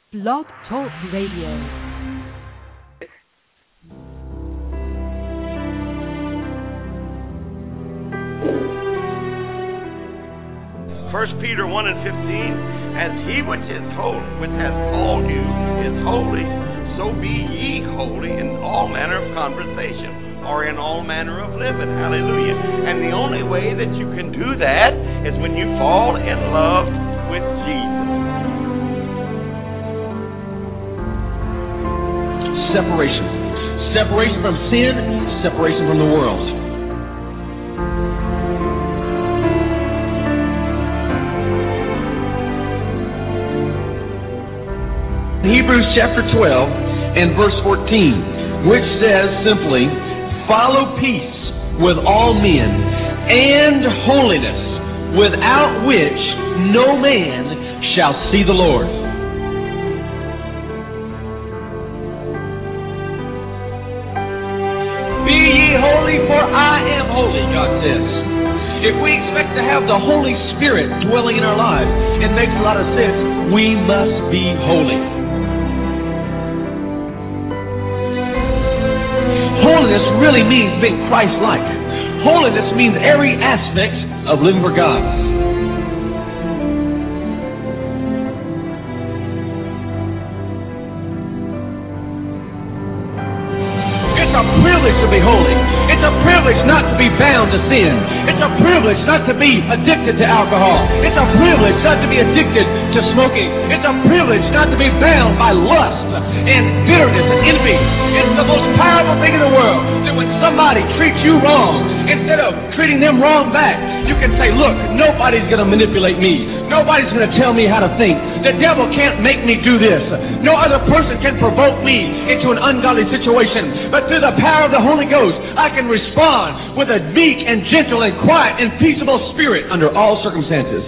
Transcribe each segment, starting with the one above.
Blog Talk Radio. First Peter 1:15, as he which is holy, which has called you, is holy, so be ye holy in all manner of conversation, or in all manner of living. Hallelujah. And the only way that you can do that is when you fall in love with Jesus. Separation. Separation from sin, separation from the world. Hebrews chapter 12 and verse 14, which says simply, follow peace with all men and holiness, without which no man shall see the Lord. Be ye holy, for I am holy, God says. If we expect to have the Holy Spirit dwelling in our lives, it makes a lot of sense. We must be holy. Holiness really means being Christ-like. Holiness means every aspect of living for God. It's a privilege to be holy. It's a privilege not to be bound to sin. It's a privilege not to be addicted to alcohol. It's a privilege not to be addicted to smoking. It's a privilege not to be bound by lust and bitterness and envy. It's the most powerful thing in the world that when somebody treats you wrong, instead of treating them wrong back, you can say, look, nobody's going to manipulate me. Nobody's going to tell me how to think. The devil can't make me do this. No other person can provoke me into an ungodly situation. But through the power of the Holy Ghost, I can respond with a meek and gentle and quiet and peaceable spirit under all circumstances.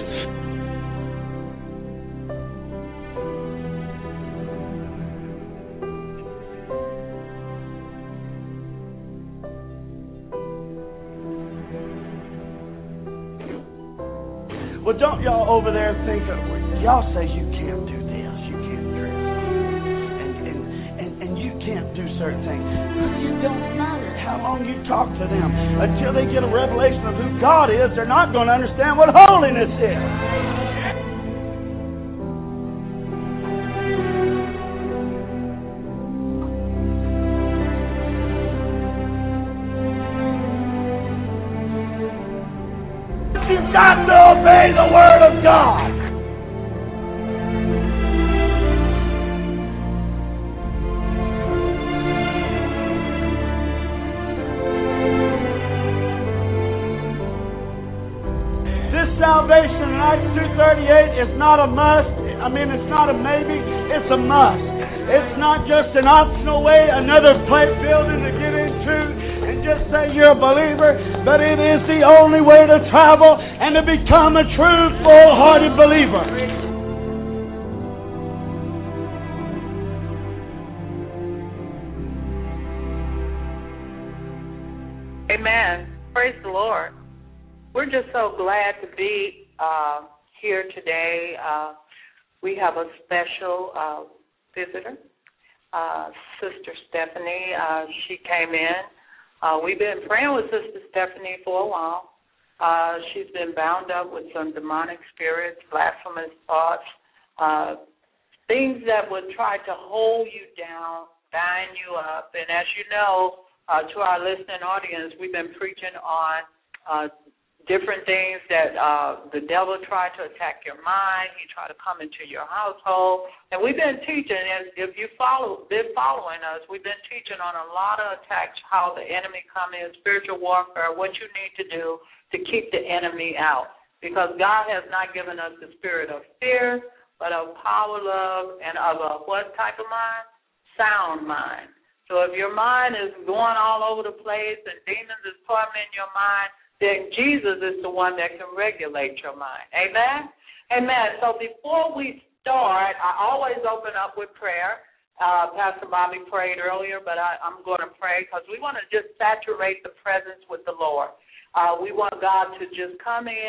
Well, don't y'all over there think, y'all say you can't do this, you can't dress, and you can't do certain things. It don't matter how long you talk to them. Until they get a revelation of who God is, they're not going to understand what holiness is. You've got to obey the Word of God. This salvation in Acts 2:38 is not a must. It's not a maybe. It's a must. It's not just an optional way, another plate building to get into and just say you're a believer, but it is the only way to travel and to become a true, full-hearted believer. Amen. Praise the Lord. We're just so glad to be here today. We have a special visitor, Sister Stephanie. She came in. We've been praying with Sister Stephanie for a while. She's been bound up with some demonic spirits, blasphemous thoughts, things that would try to hold you down, bind you up. And as you know, to our listening audience, we've been preaching on different things that the devil tried to attack your mind. He tried to come into your household. And we've been teaching, and if you've been following us, we've been teaching on a lot of attacks, how the enemy come in, spiritual warfare, what you need to do to keep the enemy out. Because God has not given us the spirit of fear, but of power, love, and of a what type of mind? Sound mind. So if your mind is going all over the place and demons is tormenting your mind, then Jesus is the one that can regulate your mind. Amen? Amen. So before we start, I always open up with prayer. Pastor Bobby prayed earlier, but I'm going to pray because we want to just saturate the presence with the Lord. We want God to just come in,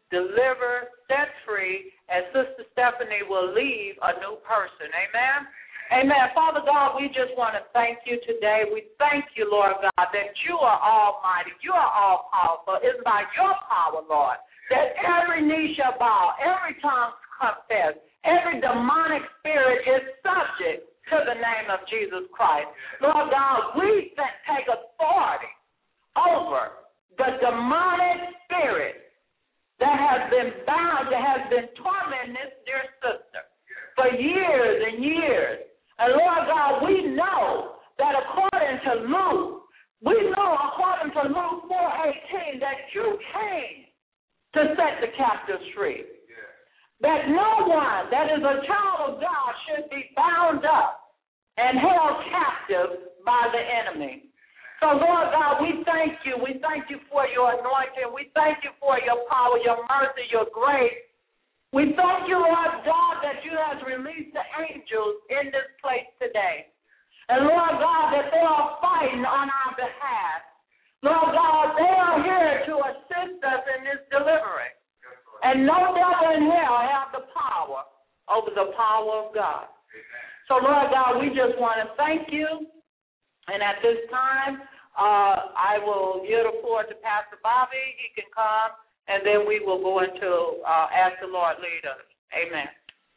delivered, set free, and Sister Stephanie will leave a new person. Amen? Amen. Father God, we just want to thank you today. We thank you, Lord God, that you are almighty. You are all powerful. It's by your power, Lord, that every knee shall bow, every tongue confess, every demonic spirit is subject to the name of Jesus Christ. Lord God, we take authority over the demonic spirit that has been bound, that has been tormenting this dear sister for years and years. And Lord God, we know that according to Luke 4:18, that you came to set the captives free. That no one that is a child of God should be bound up and held captive by the enemy. So, Lord God, we thank you. We thank you for your anointing. We thank you for your power, your mercy, your grace. We thank you, Lord God, that you have released the angels in this place today. And, Lord God, that they are fighting on our behalf. Lord God, they are here to assist us in this deliverance. And no devil in hell have the power over the power of God. So, Lord God, we just want to thank you. And at this time, I will yield the floor to Pastor Bobby. He can come, and then we will go into ask the Lord lead us. Amen.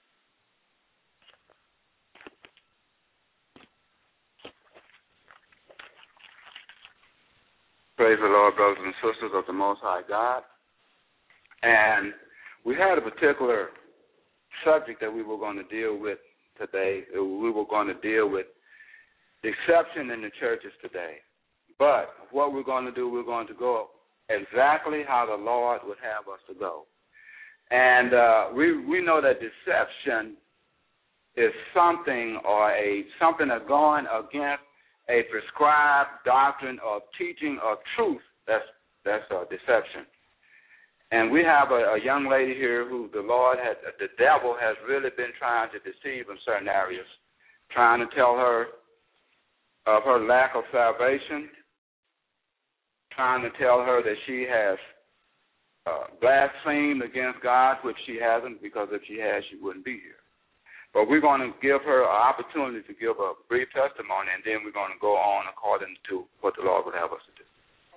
Praise the Lord, brothers and sisters of the Most High God. And we had a particular subject that we were going to deal with today. We were going to deal with deception in the churches today. But what we're going to do, we're going to go exactly how the Lord would have us to go. And we know that deception is something something that's going against a prescribed doctrine of teaching of truth. That's deception. And we have a young lady here who the devil has really been trying to deceive in certain areas, trying to tell her of her lack of salvation, trying to tell her that she has blasphemed against God, which she hasn't, because if she has, she wouldn't be here. But we're going to give her an opportunity to give a brief testimony, and then we're going to go on according to what the Lord would have us to do.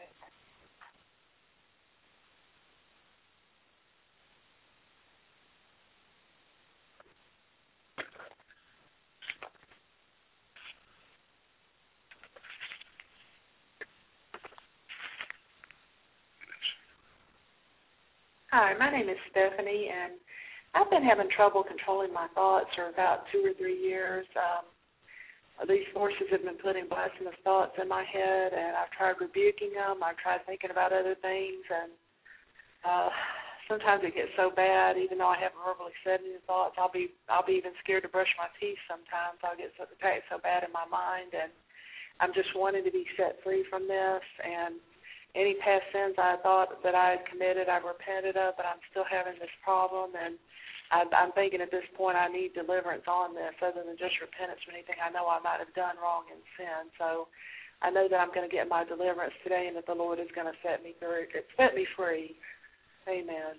Hi, my name is Stephanie, and I've been having trouble controlling my thoughts for about 2 or 3 years. These forces have been putting blasphemous thoughts in my head, and I've tried rebuking them. I've tried thinking about other things, and sometimes it gets so bad, even though I haven't verbally said any thoughts, I'll be even scared to brush my teeth sometimes. I'll get so bad in my mind, and I'm just wanting to be set free from this. And any past sins I thought that I had committed, I've repented of, but I'm still having this problem, and I'm thinking at this point I need deliverance on this other than just repentance for anything I know I might have done wrong in sin. So I know that I'm going to get my deliverance today and that the Lord is going to set me free. Amen.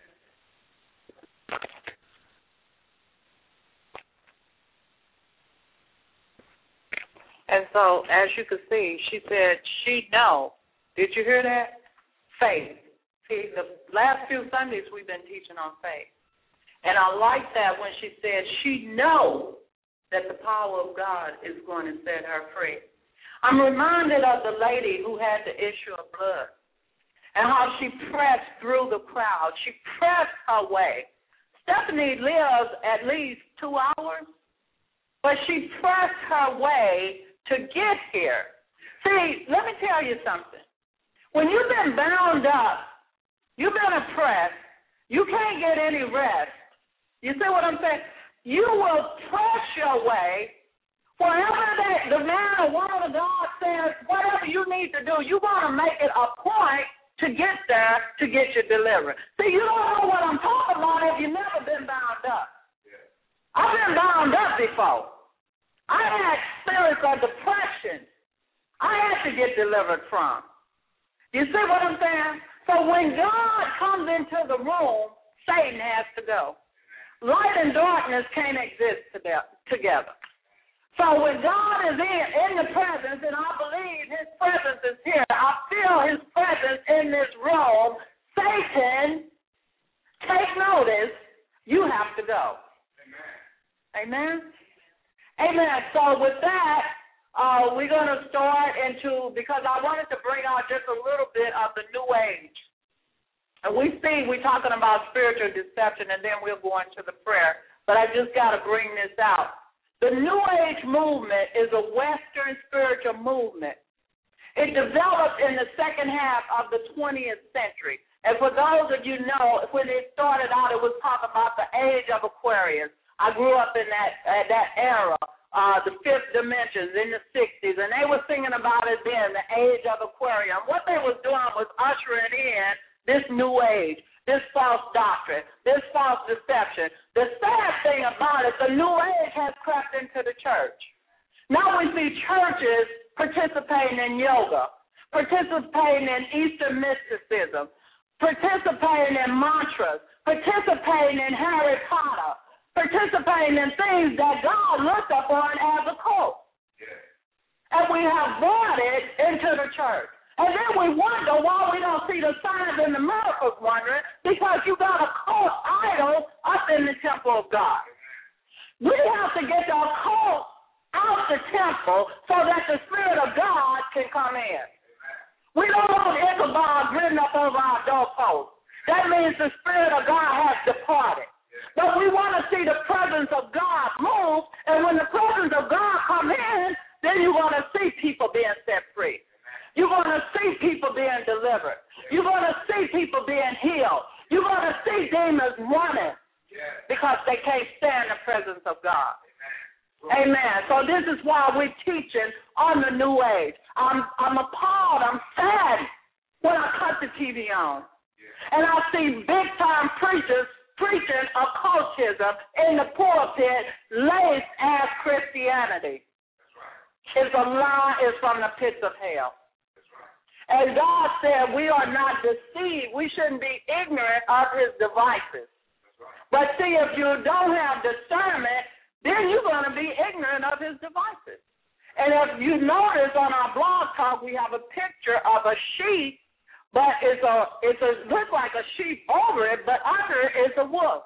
And so, as you can see, she said she know. Did you hear that? Faith. See, the last few Sundays we've been teaching on faith. And I like that when she said she knows that the power of God is going to set her free. I'm reminded of the lady who had the issue of blood and how she pressed through the crowd. She pressed her way. Stephanie lives at least 2 hours, but she pressed her way to get here. See, let me tell you something. When you've been bound up, you've been oppressed, you can't get any rest. You see what I'm saying? You will press your way. Wherever the man or woman of God says, whatever you need to do, you're going to make it a point to get there to get your deliverance. See, you don't know what I'm talking about if you've never been bound up. I've been bound up before. I had spirits of depression I had to get delivered from. You see what I'm saying? So when God comes into the room, Satan has to go. Light and darkness can't exist together. So when God is in the presence, and I believe his presence is here, I feel his presence in this room, Satan, take notice, you have to go. Amen? Amen. So with that, we're going to start into, because I wanted to bring out just a little bit of the New Age. And we're talking about spiritual deception, and then we'll go into the prayer. But I just got to bring this out. The New Age movement is a Western spiritual movement. It developed in the second half of the 20th century. And for those of you know, when it started out, it was talking about the age of Aquarius. I grew up in that era, the fifth dimensions in the 60s, and they were singing about it then, the age of Aquarium. What they was doing was ushering in this new age, this false doctrine, this false deception. The sad thing about it, the new age has crept into the church. Now we see churches participating in yoga, participating in Eastern mysticism, participating in mantras, participating in Harry Potter, participating in things that God looked upon as a cult. And we have brought it into the church. And then we wonder why we don't see the signs and the miracles, wondering, because you got a cult idol up in the temple of God. We have to get the cult out the temple so that the Spirit of God can come in. We don't want Ichabod written up over our doorpost. That means the Spirit of God has departed. But we want to see the presence of God move, and when the presence of God come in, then you're going to see people being set free. You're going to see people being delivered. You're going to see people being healed. You're going to see demons running because they can't stand the presence of God. Amen. So this is why we're teaching on the New Age. I'm appalled. I'm sad when I cut the TV on. And I see big-time preachers preaching occultism in the pulpit laced as Christianity. It's a lie. It's from the pits of hell. And God said we are not deceived. We shouldn't be ignorant of his devices. But see, if you don't have discernment, then you're going to be ignorant of his devices. And if you notice on our blog talk, we have a picture of a sheep, but it looks like a sheep over it, but under it is a wolf.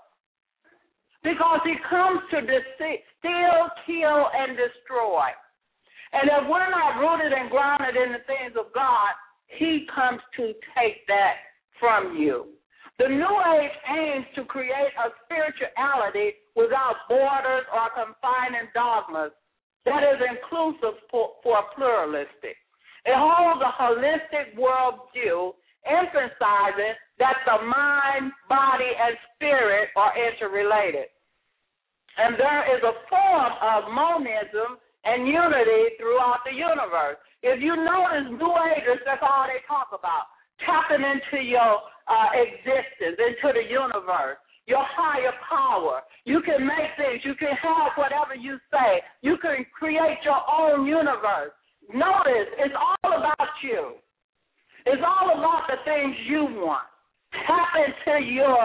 Because he comes to steal, kill, and destroy. And if we're not rooted and grounded in the things of God, he comes to take that from you. The New Age aims to create a spirituality without borders or confining dogmas that is inclusive for pluralistic. It holds a holistic worldview, emphasizing that the mind, body, and spirit are interrelated. And there is a form of monism and unity throughout the universe. If you notice, New Agers, that's all they talk about, tapping into your existence, into the universe, your higher power. You can make things. You can have whatever you say. You can create your own universe. Notice, it's all about you. It's all about the things you want. Tap into your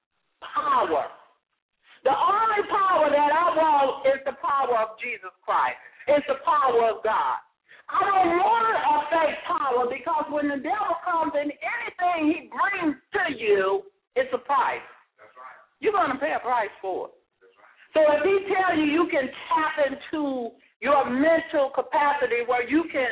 power. The only power that I want is the power of Jesus Christ. It's the power of God. I don't want a fake power, because when the devil comes and anything he brings to you, it's a price. That's right. You're going to pay a price for it. That's right. So if he tells you you can tap into your mental capacity where you can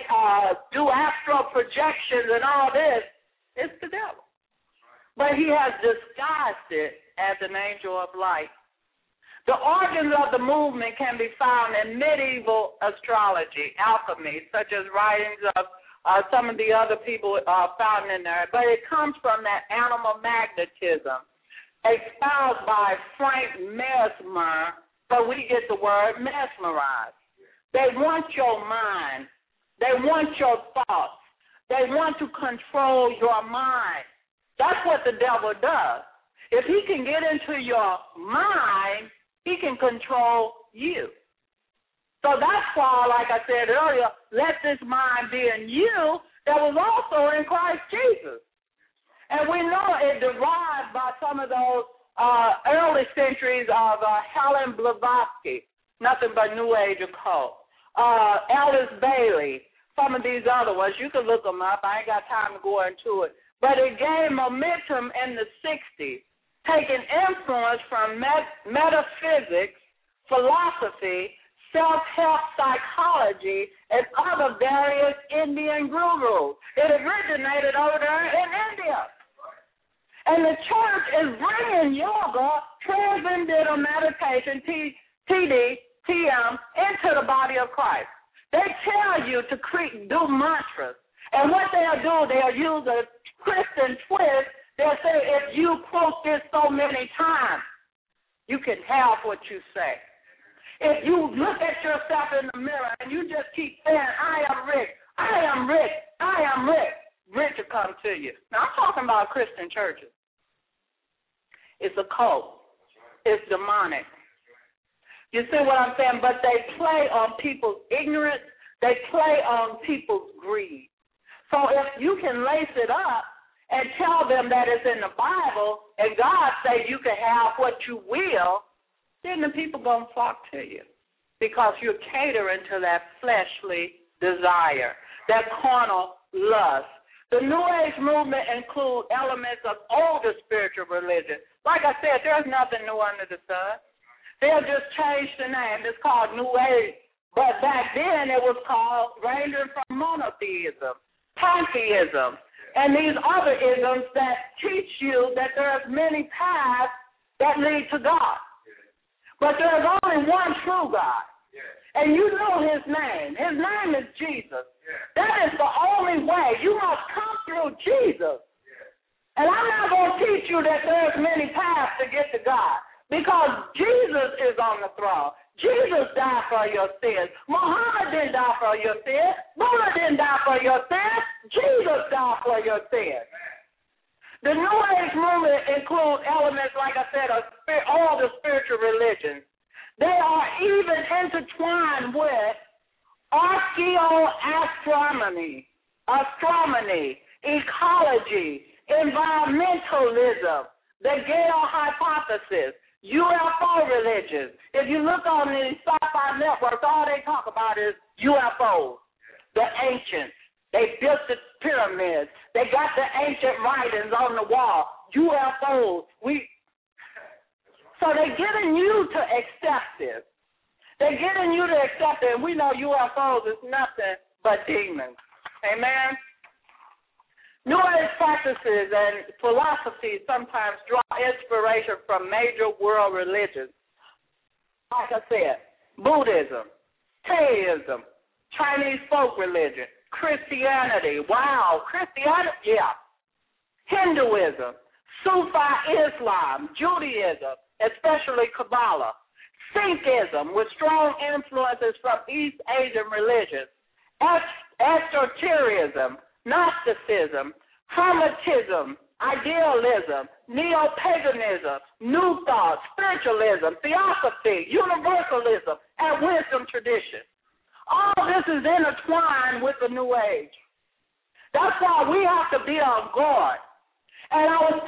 do astral projections and all this, it's the devil. But he has disguised it as an angel of light. The origins of the movement can be found in medieval astrology, alchemy, such as writings of some of the other people found in there. But it comes from that animal magnetism, espoused by Frank Mesmer, but we get the word mesmerized. They want your mind. They want your thoughts. They want to control your mind. That's what the devil does. If he can get into your mind, he can control you. So that's why, like I said earlier, let this mind be in you that was also in Christ Jesus. And we know it derived by some of those early centuries of Helen Blavatsky, nothing but New Age occult. Alice Bailey, some of these other ones. You can look them up. I ain't got time to go into it. But it gained momentum in the 60s, taking influence from metaphysics, philosophy, self-help psychology, and other various Indian gurus. It originated over there in India. And the church is bringing yoga, transcendental meditation, TM, into the body of Christ. They tell you to do mantras. And what they'll do, they'll use a Christian twist. They'll say, if you quote this so many times, you can have what you say. If you look at yourself in the mirror and you just keep saying, I am rich, I am rich, I am rich, rich will come to you. Now, I'm talking about Christian churches. It's a cult. It's demonic. You see what I'm saying? But they play on people's ignorance. They play on people's greed. So if you can lace it up and tell them that it's in the Bible and God say you can have what you will, then the people going to flock to you because you're catering to that fleshly desire, that carnal lust. The New Age movement includes elements of older spiritual religion. Like I said, there's nothing new under the sun. They'll just change the name. It's called New Age. But back then it was called ranging from monotheism, pantheism, and these other isms that teach you that there's many paths that lead to God. But there's only one true God. And you know his name. His name is Jesus. That is the only way. You must come through Jesus. And I'm not going to teach you that there's many paths to get to God because Jesus is on the throne. Jesus died for your sins. Muhammad didn't die for your sins. Buddha didn't die for your sins. Jesus died for your sins. The New Age movement includes elements, like I said, of all the spiritual religions. They are even intertwined with archaeoastronomy, ecology, environmentalism, the Gale hypothesis, UFO religion. If you look on the sci-fi networks, all they talk about is UFOs, the ancients. They built the pyramids. They got the ancient writings on the wall. UFOs. So they're getting you to accept this. They're getting you to accept it, and we know UFOs is nothing but demons. Amen? New Age practices and philosophies sometimes draw inspiration from major world religions. Like I said, Buddhism, Taoism, Chinese folk religion, Christianity. Wow, Christianity, yeah. Hinduism, Sufi Islam, Judaism, especially Kabbalah, Sikhism with strong influences from East Asian religions, esotericism, Gnosticism, Hermetism, idealism, neo-paganism, New Thought, spiritualism, theosophy, universalism, and wisdom tradition. All this is intertwined with the New Age. That's why we have to be on guard. And I was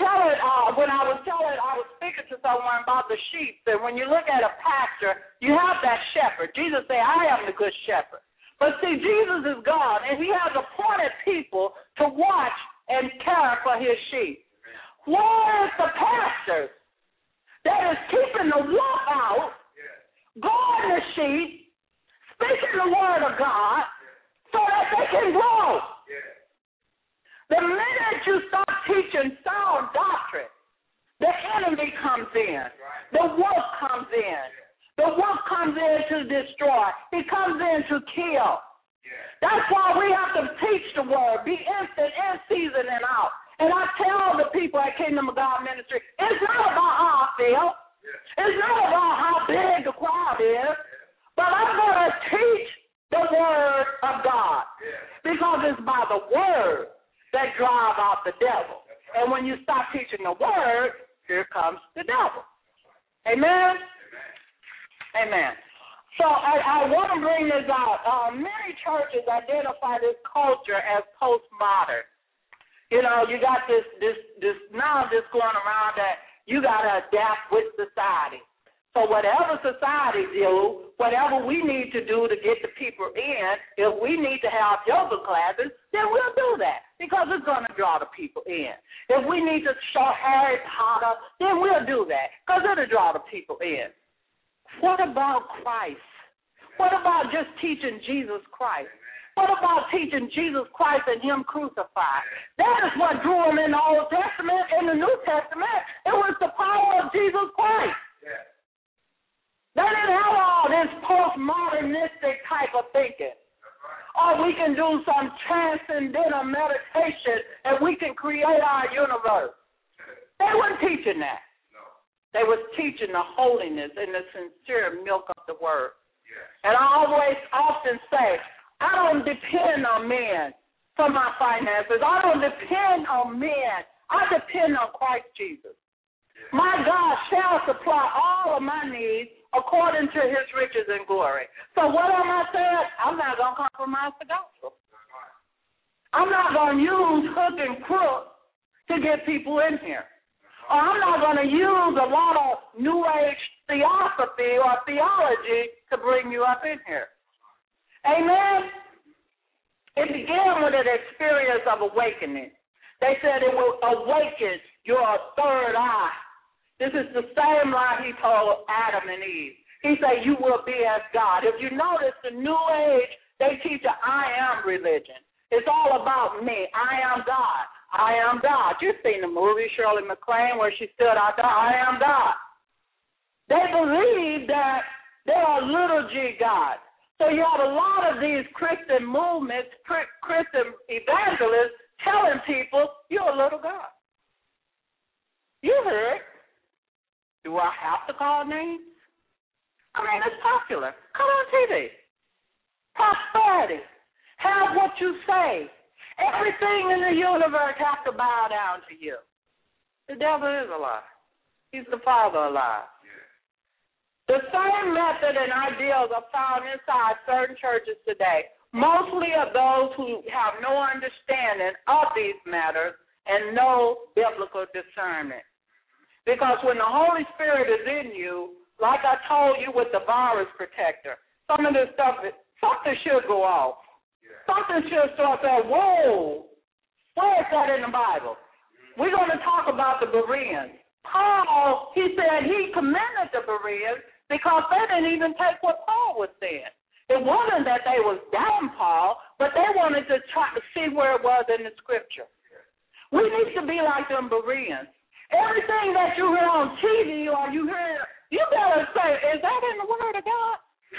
speaking to someone about the sheep, and when you look at a pastor, you have that shepherd. Jesus said, I am the good shepherd. But see, Jesus is God, and he has appointed people to watch and care for his sheep. Where is the pastor that is keeping the wolf out, guarding the sheep, speaking the word of God, so that they can grow? The minute you start teaching sound doctrine, the enemy comes in. The wolf comes in. The wolf comes in to destroy. He comes in to kill. That's why we have to teach the word, be instant in season and out. And I tell the people at Kingdom of God Ministry, it's not about how I feel. It's not about how big the crowd is. But I'm going to teach the word of God. Because it's by the word that drive out the devil. And when you stop teaching the word, here comes the devil. Amen? Amen. So I want to bring this out. Many churches identify this culture as postmodern. You know, you got this now this going around that you got to adapt with society. So whatever society do, whatever we need to do to get the people in, if we need to have yoga classes, then we'll do that because it's going to draw the people in. If we need to show Harry Potter, then we'll do that because it'll draw the people in. What about Christ? What about just teaching Jesus Christ? What about teaching Jesus Christ and Him crucified? That is what drew Him in the Old Testament. In the New Testament, it was the power of Jesus Christ. Yeah. They didn't have all this postmodernistic type of thinking. Or we can do some transcendental meditation and we can create our universe. They weren't teaching that. No. They were teaching the holiness and the sincere milk of the Word. Yeah. And I often say, I don't depend on men for my finances. I don't depend on men. I depend on Christ Jesus. Yeah. My God shall supply all of my needs according to His riches and glory. So what am I saying? I'm not going to compromise the gospel. I'm not going to use hook and crook to get people in here. Or I'm not going to use a lot of New Age theosophy or theology to bring you up in here. Amen? It began with an experience of awakening. They said it will awaken your third eye. This is the same lie He told Adam and Eve. He said, you will be as God. If you notice, the New Age, they teach an I am religion. It's all about me. I am God. I am God. You've seen the movie, Shirley MacLaine, where she stood out there, I am God. They believe that they are little g God. So you have a lot of these Christian movements, Christian evangelists telling people, you're a little God. You heard. Do I have to call names? I mean, it's popular. Come on TV. Prosperity. Have what you say. Everything in the universe has to bow down to you. The devil is a lie. He's the father of lies. The same method and ideals are found inside certain churches today, mostly of those who have no understanding of these matters and no biblical discernment. Because when the Holy Spirit is in you, like I told you with the virus protector, some of this stuff, something should go off. Yeah. Something should start saying, whoa, where is that in the Bible? We're going to talk about the Bereans. Paul, he said he commended the Bereans because they didn't even take what Paul was saying. It wasn't that they was down Paul, but they wanted to try to see where it was in the Scripture. We need to be like them Bereans. Everything that you hear on TV or you hear, you better say, is that in the Word of God?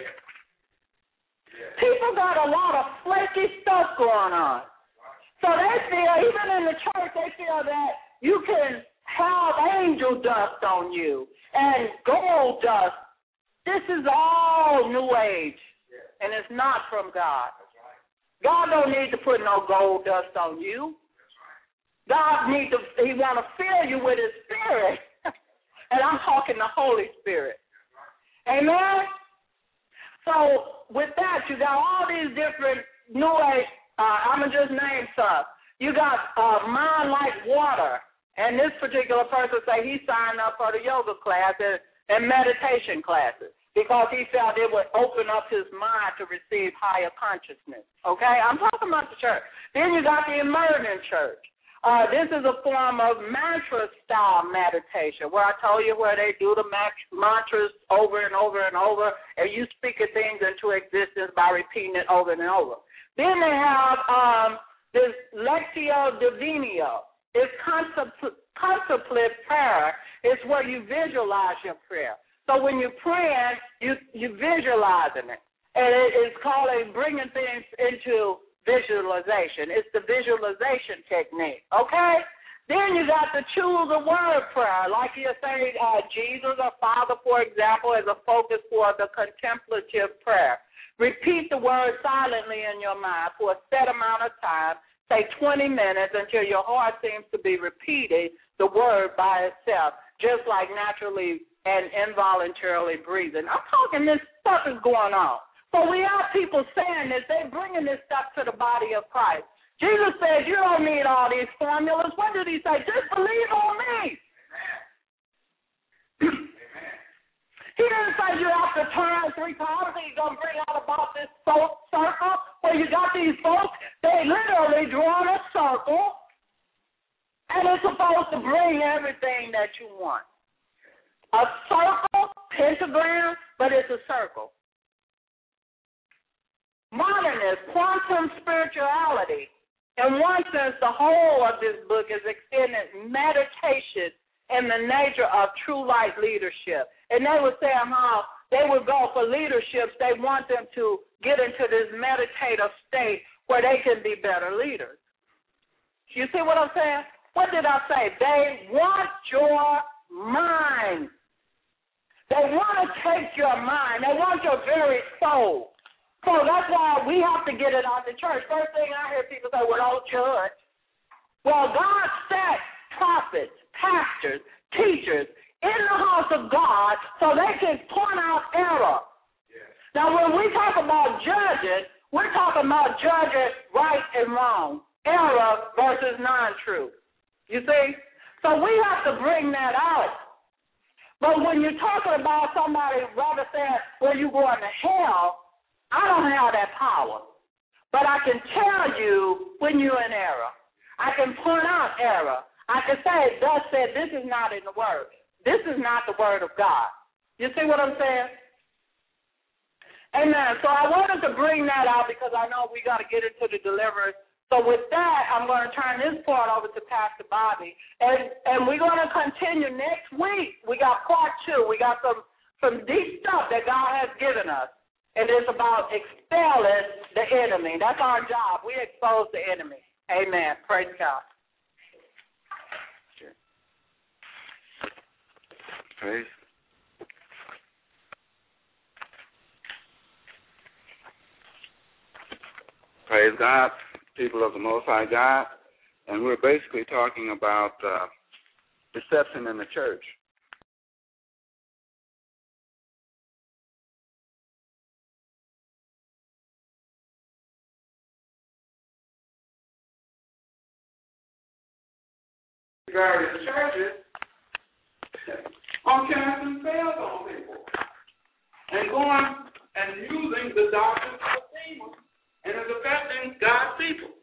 People got a lot of flaky stuff going on. So they feel, even in the church, they feel that you can have angel dust on you and gold dust. This is all New Age, and it's not from God. God don't need to put no gold dust on you. God He want to fill you with His Spirit. And I'm talking the Holy Spirit. Amen? So with that, you got all these different New Age, I'm going to just name some. You got Mind Like Water. And this particular person say he signed up for the yoga class and meditation classes because he felt it would open up his mind to receive higher consciousness. Okay? I'm talking about the church. Then you got the Emergent Church. This is a form of mantra-style meditation where I told you where they do the mantras over and over and over, and you speak things into existence by repeating it over and over. Then they have this Lectio Divina. It's contemplative prayer. It's where you visualize your prayer. So when you're praying, you visualizing it. And it's called bringing things into visualization. It's the visualization technique, okay? Then you got the choose a word prayer, like you say Jesus or Father, for example, as a focus for the contemplative prayer. Repeat the word silently in your mind for a set amount of time, say 20 minutes until your heart seems to be repeating the word by itself, just like naturally and involuntarily breathing. I'm talking this stuff is going on. So we have people saying this, they're bringing this stuff to the body of Christ. Jesus said, you don't need all these formulas. What did he say? Just believe on me. He didn't say you have to turn 3 times and he's going to bring out about this circle where you got these folks. They literally draw a circle, and it's supposed to bring everything that you want. A circle, pentagram, but it's a circle. Modernist, quantum spirituality. In one sense, the whole of this book is extended meditation in the nature of true life leadership. And they were saying how they would go for leaderships. They want them to get into this meditative state where they can be better leaders. You see what I'm saying? What did I say? They want your mind. They want to take your mind. They want your very soul. So that's why we have to get it out the church. First thing I hear people say, well, don't judge. Well, God set prophets, pastors, teachers in the house of God so they can point out error. Yeah. Now, when we talk about judging, we're talking about judging right and wrong, error versus non-truth. You see? So we have to bring that out. But when you're talking about somebody rather saying, well, you going to hell, I don't have that power. But I can tell you when you're in error. I can point out error. I can say, thus said, this is not in the Word. This is not the Word of God. You see what I'm saying? Amen. So I wanted to bring that out because I know we got to get into the deliverance. So with that, I'm going to turn this part over to Pastor Bobby. And we're going to continue next week. We got part 2. We got some deep stuff that God has given us. And it's about expelling the enemy. That's our job. We expose the enemy. Amen. Praise God. Praise. Praise God, people of the Most High God. And we're basically talking about deception in the church. Various churches are casting spells on people and going and using the doctrine of demons, and it's affecting God's people.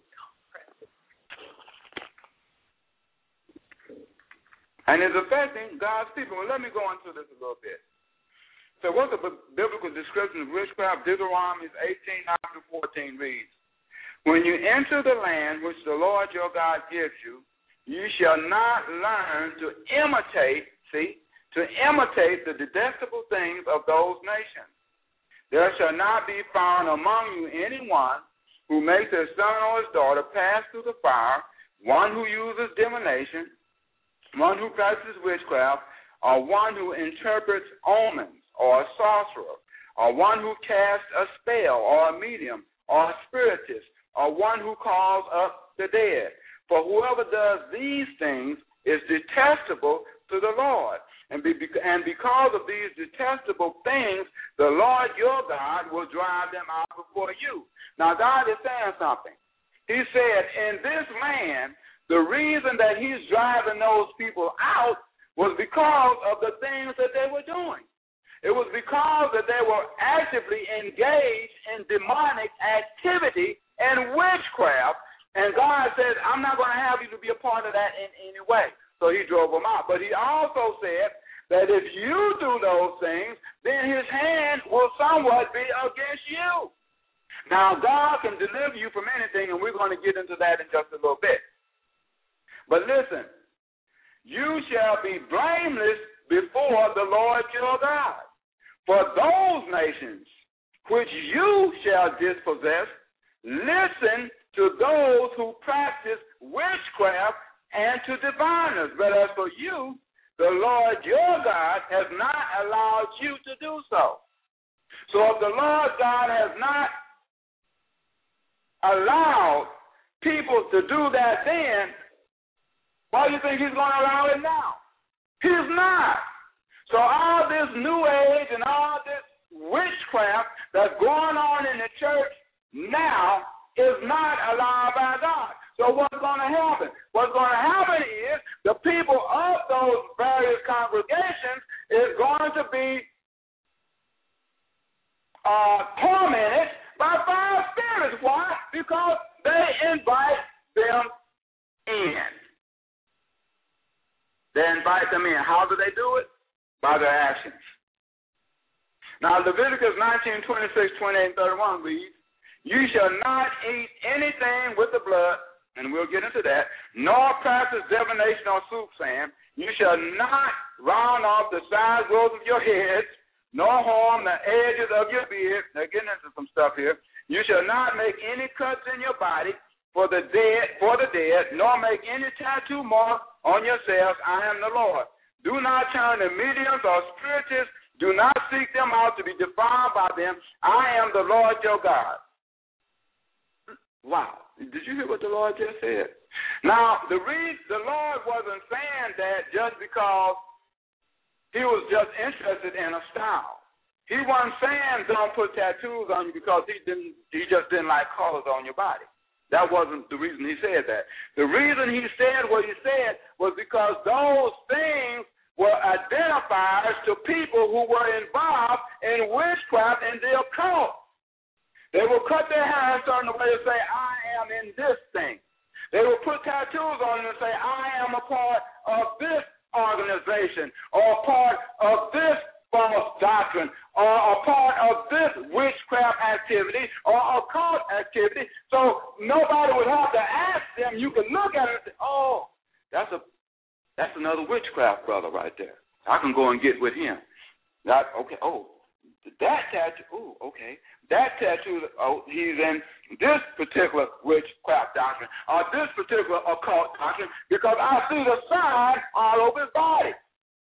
And it's affecting God's people. Well, let me go into this a little bit. So what's the biblical description of witchcraft? Deuteronomy 18:9-14 reads, when you enter the land which the Lord your God gives you, you shall not learn to imitate the detestable things of those nations. There shall not be found among you anyone who makes his son or his daughter pass through the fire, one who uses divination, one who practices witchcraft, or one who interprets omens, or a sorcerer, or one who casts a spell, or a medium, or a spiritist, or one who calls up the dead. For whoever does these things is detestable to the Lord. And because of these detestable things, the Lord your God will drive them out before you. Now, God is saying something. He said, in this land, the reason that he's driving those people out was because of the things that they were doing. It was because that they were actively engaged in demonic activity and witchcraft. And God said, I'm not going to have you to be a part of that in any way. So he drove them out. But he also said that if you do those things, then his hand will somewhat be against you. Now, God can deliver you from anything, and we're going to get into that in just a little bit. But listen, you shall be blameless before the Lord your God. For those nations which you shall dispossess, listen to those who practice witchcraft and to diviners. But as for you, the Lord your God has not allowed you to do so. So if the Lord God has not allowed people to do that then, why do you think he's going to allow it now? He's not. So all this new age and all this witchcraft that's going on in the church now is not allowed by God. So what's going to happen? What's going to happen is the people of those various congregations is going to be tormented by foul spirits. Why? Because they invite them in. They invite them in. How do they do it? By their actions. Now, Leviticus 19, 26, 28, and 31 reads, "You shall not eat anything with the blood," and we'll get into that, "nor practice divination or soothsaying. You shall not round off the side rows of your heads, nor harm the edges of your beard." Now, getting into some stuff here. "You shall not make any cuts in your body for the dead, nor make any tattoo marks on yourselves. I am the Lord. Do not turn to mediums or spiritists. Do not seek them out to be defiled by them. I am the Lord your God." Wow. Did you hear what the Lord just said? Now, the Lord wasn't saying that just because he was just interested in a style. He wasn't saying don't put tattoos on you because he just didn't like colors on your body. That wasn't the reason he said that. The reason he said what he said was because those things were identifiers to people who were involved in witchcraft and the occult. They will cut their hair a certain way and say, "I am in this thing." They will put tattoos on them and say, "I am a part of this organization," or a part of this false doctrine, or a part of this witchcraft activity or occult activity. So nobody would have to ask them. You can look at it and say, "Oh, that's another witchcraft brother right there. I can go and get with him." Okay. Oh, that tattoo. Oh, okay. That tattoo. Oh, he's in this particular witchcraft doctrine or this particular occult doctrine because I see the sign all over his body.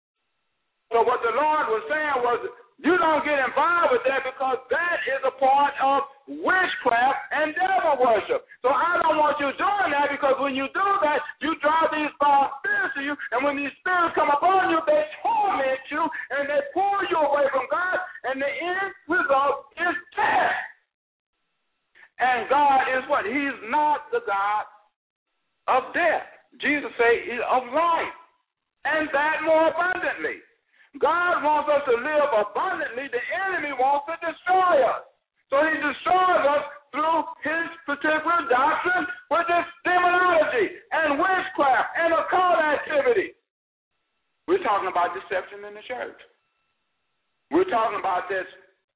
So what the Lord was saying was, you don't get involved with that because that is a part of witchcraft and devil worship. So I don't want you doing that because when you do that, you draw these false spirits to you, and when these spirits come upon you, they torment you and they pull you away from God, and the end result is death. And God is what? He's not the God of death. Jesus said he's of life, and that more abundantly. God wants us to live abundantly. The enemy wants to destroy us. So he destroys us through his particular doctrine, which is demonology and witchcraft and occult activity. We're talking about deception in the church. We're talking about this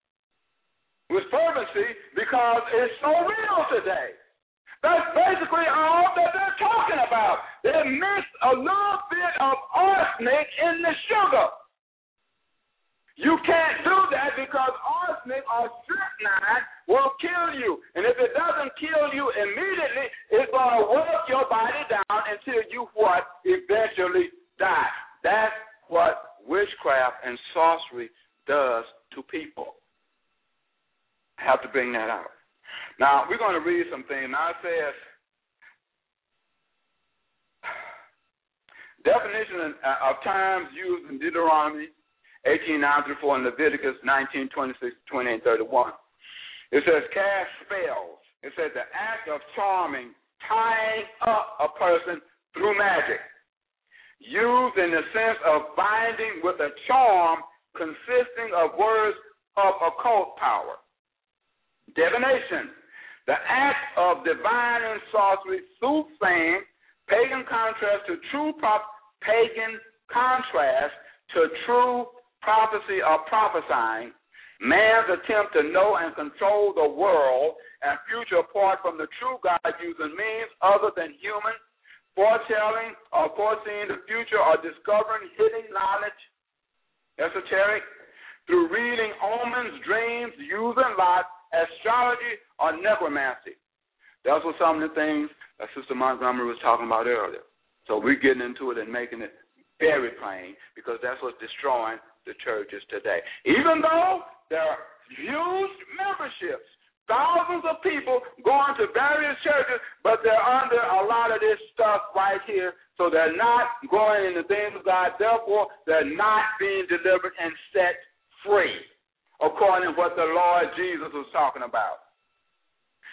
with fervency because it's so real today. That's basically all that they're talking about. They mixed a little bit of arsenic in the sugar. You can't do that because arsenic or strychnine will kill you. And if it doesn't kill you immediately, it's going to work your body down until you eventually die. That's what witchcraft and sorcery does to people. I have to bring that out. Now, we're going to read some things. Now it says, definition of terms used in Deuteronomy 18:9-4 and Leviticus 19:26-28-31. It says cast spells. It says the act of charming, tying up a person through magic. Used in the sense of binding with a charm consisting of words of occult power. Divination. The act of divining, sorcery, soothsaying, pagan contrast to true pagan contrast to true prophecy or prophesying, man's attempt to know and control the world and future apart from the true God using means other than human, foretelling or foreseeing the future or discovering hidden knowledge, esoteric, through reading omens, dreams, using lots, astrology, or necromancy. Those were some of the things that Sister Montgomery was talking about earlier. So we're getting into it and making it very plain because that's what's destroying the churches today. Even though there are huge memberships, thousands of people going to various churches, but they're under a lot of this stuff right here, so they're not going in the things of God. Therefore, they're not being delivered and set free, according to what the Lord Jesus was talking about.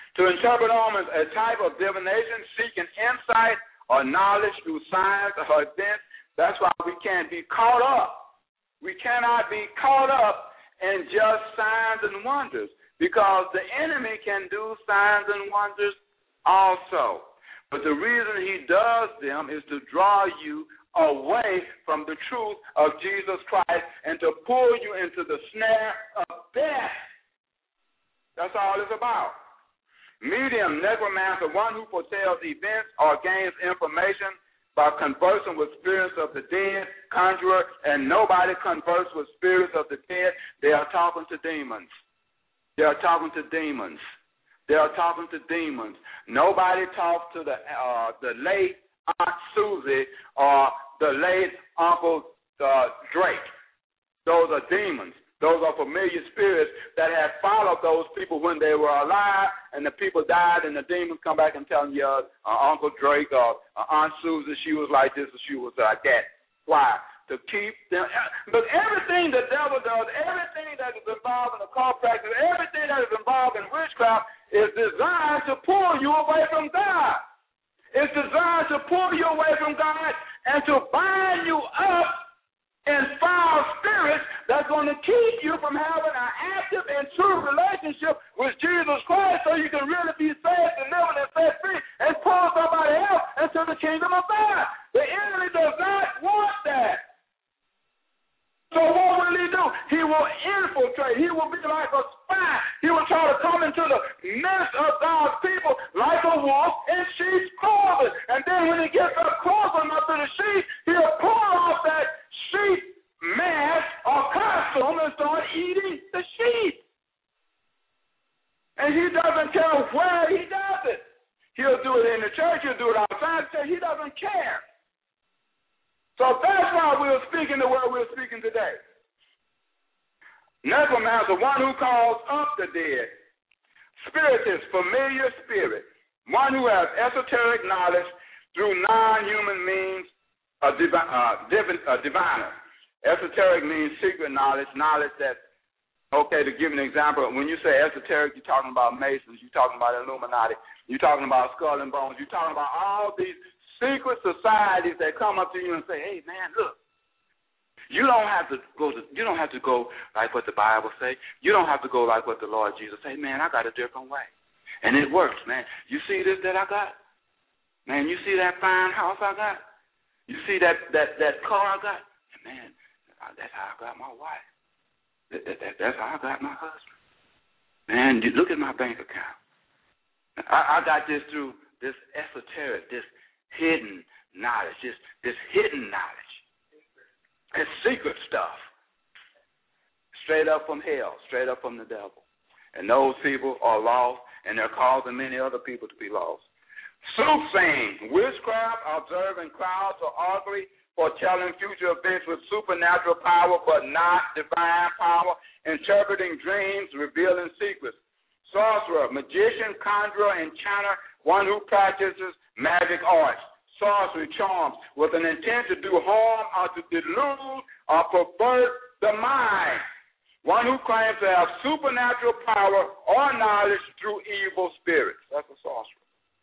To interpret omens, a type of divination seeking insight or knowledge through signs or events. That's why we can't be caught up. We cannot be caught up in just signs and wonders, because the enemy can do signs and wonders also. But the reason he does them is to draw you away from the truth of Jesus Christ and to pull you into the snare of death. That's all it's about. Medium, necromancer, one who foretells events or gains information by conversing with spirits of the dead, conjurer, and nobody converses with spirits of the dead. They are talking to demons. They are talking to demons. They are talking to demons. Nobody talks to the late Aunt Susie or the late Uncle Drake. Those are demons. Those are familiar spirits that had followed those people when they were alive, and the people died, and the demons come back and tell you, Uncle Drake or Aunt Susie, she was like this or she was like that. Why? To keep them. But everything the devil does, everything that is involved in occult practice, everything that is involved in witchcraft is designed to pull you away from God. It's designed to pull you away from God and to bind you up in foul spirits that's going to keep you from having an active and true relationship with Jesus Christ so you can really be saved, delivered, and set free and pull somebody else into the kingdom of God. The enemy does not want that. So what will he do? He will infiltrate. He will be like a spy. He will try to come into the midst of God's people like a wolf in sheep's clothing. And then when he gets up close enough to the sheep, he'll pull off that sheep mask or costume and start eating the sheep. And he doesn't care where he does it. He'll do it in the church. He'll do it outside the church. He doesn't care. So that's why we're speaking the word we're speaking today. Necromancer, one who calls up the dead. Spiritist, familiar spirit. One who has esoteric knowledge through non-human means, a diviner. Esoteric means secret knowledge, knowledge that, okay, to give an example, when you say esoteric, you're talking about Masons, you're talking about Illuminati, you're talking about Skull and Bones, you're talking about all these secret societies that come up to you and say, hey, man, look, you don't have to go like what the Bible say. You don't have to go like what the Lord Jesus say. Man, I got a different way. And it works, man. You see this that I got? Man, you see that fine house I got? You see that car I got? Man, that's how I got my wife. That's how I got my husband. Man, look at my bank account. I got this through this esoteric, this hidden knowledge, this hidden knowledge. It's secret stuff. Straight up from hell, straight up from the devil. And those people are lost, and they're causing many other people to be lost. Soothsaying, witchcraft, observing crowds or augury, foretelling future events with supernatural power but not divine power, interpreting dreams, revealing secrets. Sorcerer, magician, conjurer, enchanter, one who practices magic arts, sorcery, charms, with an intent to do harm or to delude or pervert the mind. One who claims to have supernatural power or knowledge through evil spirits. That's a sorcerer.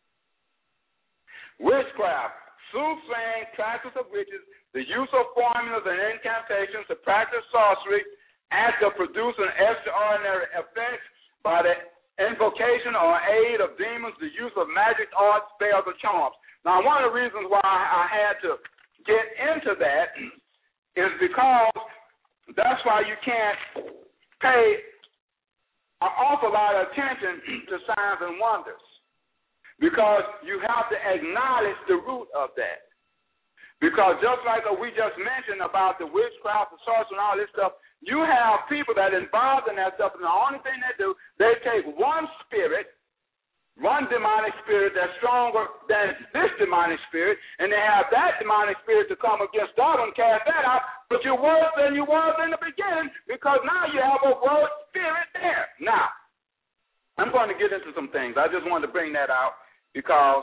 Witchcraft, soothsaying, practice of witches, the use of formulas and incantations to practice sorcery, act of producing extraordinary effects by the invocation or aid of demons, the use of magic arts, spells, or charms. Now, one of the reasons why I had to get into that is because that's why you can't pay an awful lot of attention to signs and wonders, because you have to acknowledge the root of that. Because just like we just mentioned about the witchcraft, the sorcery, and all this stuff, you have people that are involved in that stuff, and the only thing they do, they take one spirit, one demonic spirit that's stronger than this demonic spirit, and they have that demonic spirit to come against God and cast that out, but you're worse than you was in the beginning, because now you have a worse spirit there. Now, I'm going to get into some things. I just wanted to bring that out because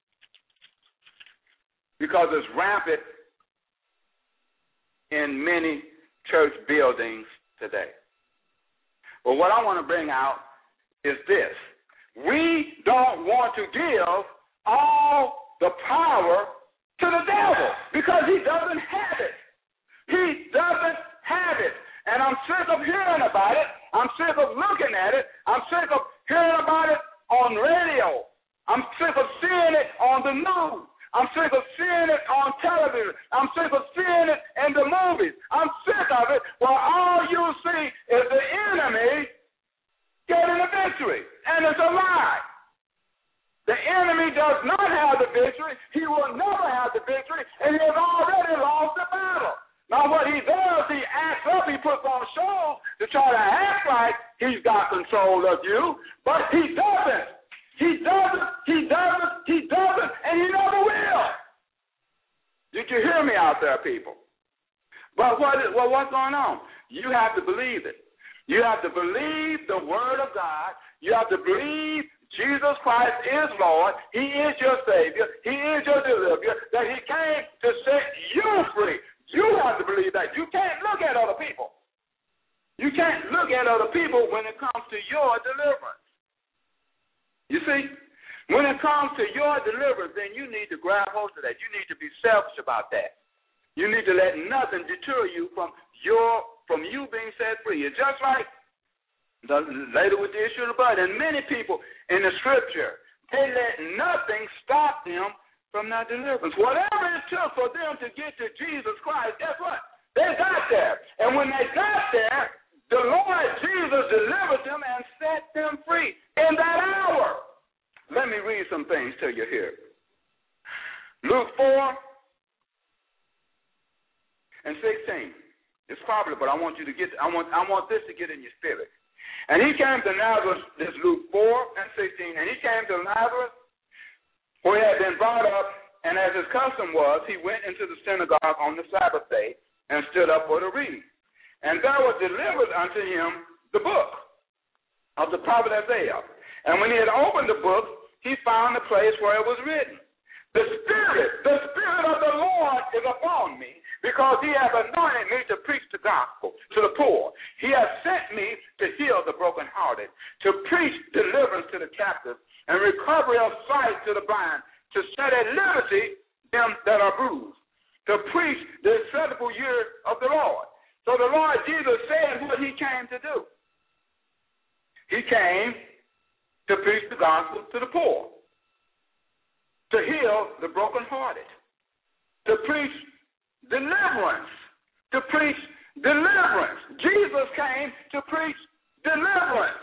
it's rampant in many church buildings today. But what I want to bring out is this. we don't want to give all the power to the devil because he doesn't have it. He doesn't have it. And I'm sick of hearing about it. I'm sick of looking at it. I'm sick of hearing about it on radio. I'm sick of seeing it on the news. I'm sick of seeing it on television. I'm sick of seeing it in the movies. I'm sick of it where all you see is the enemy getting the victory. And it's a lie. The enemy does not have the victory. He will never have the victory. And he has already lost the battle. Now what he does, he acts up, he puts on shows to try to act like he's got control of you. But he doesn't. He doesn't, and he never will. Did you hear me out there, people? But what's going on? You have to believe it. You have to believe the word of God. You have to believe Jesus Christ is Lord. He is your Savior. He is your deliverer. That he came to set you free. You have to believe that. You can't look at other people. You can't look at other people when it comes to your deliverance. You see, when it comes to your deliverance, then you need to grab hold of that. You need to be selfish about that. You need to let nothing deter you from you being set free. It's just like the lady with the issue of the blood. And many people in the scripture, they let nothing stop them from their deliverance. Whatever it took for them to get to Jesus Christ, guess what? They got there. And when they got there, the Lord Jesus delivered them and set them free in that hour. Let me read some things to you here. Luke 4 and 16. It's popular, but I want you to get. I want this to get in your spirit. And he came to Nazareth. This Luke 4 and 16. And he came to Nazareth, where he had been brought up, and as his custom was, he went into the synagogue on the Sabbath day and stood up for the reading. And there was delivered unto him the book of the prophet Isaiah. And when he had opened the book, he found the place where it was written, the Spirit of the Lord is upon me, because he has anointed me to preach the gospel to the poor. He has sent me to heal the brokenhearted, to preach deliverance to the captives, and recovery of sight to the blind, to set at liberty them that are bruised, to preach the acceptable year of the Lord. So the Lord Jesus said what he came to do. He came to preach the gospel to the poor, to heal the brokenhearted, to preach deliverance, Jesus came to preach deliverance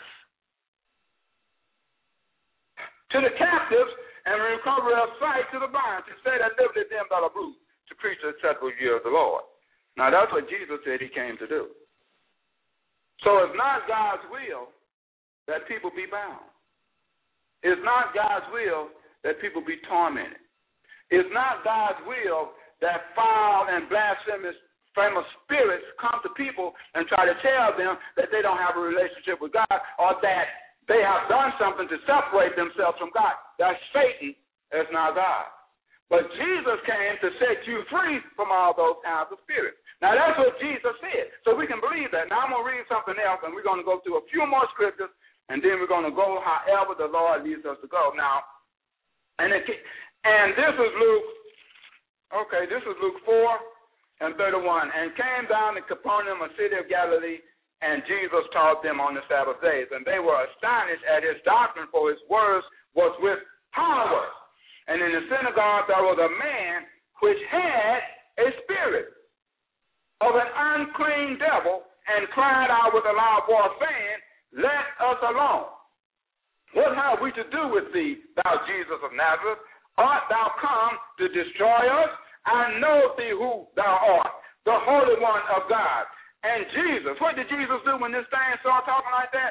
to the captives and recovery of sight to the blind, to set at liberty them that are bruised, to preach the acceptable year of the Lord. Now, that's what Jesus said he came to do. So it's not God's will that people be bound. It's not God's will that people be tormented. It's not God's will that foul and blasphemous spirits come to people and try to tell them that they don't have a relationship with God or that they have done something to separate themselves from God. That's Satan. That's not God. But Jesus came to set you free from all those kinds of spirits. Now, that's what Jesus said. So we can believe that. Now, I'm going to read something else, and we're going to go through a few more scriptures, and then we're going to go however the Lord leads us to go. Now, and this is Luke. Okay, this is Luke 4 and 31. And came down to Capernaum, a city of Galilee, and Jesus taught them on the Sabbath days. And they were astonished at his doctrine, for his words was with power. And in the synagogue there was a man which had a spirit of an unclean devil, and cried out with a loud voice, saying, Let us alone. What have we to do with thee, thou Jesus of Nazareth? Art thou come to destroy us? I know thee who thou art, the Holy One of God. And Jesus, what did Jesus do when this thing started talking like that?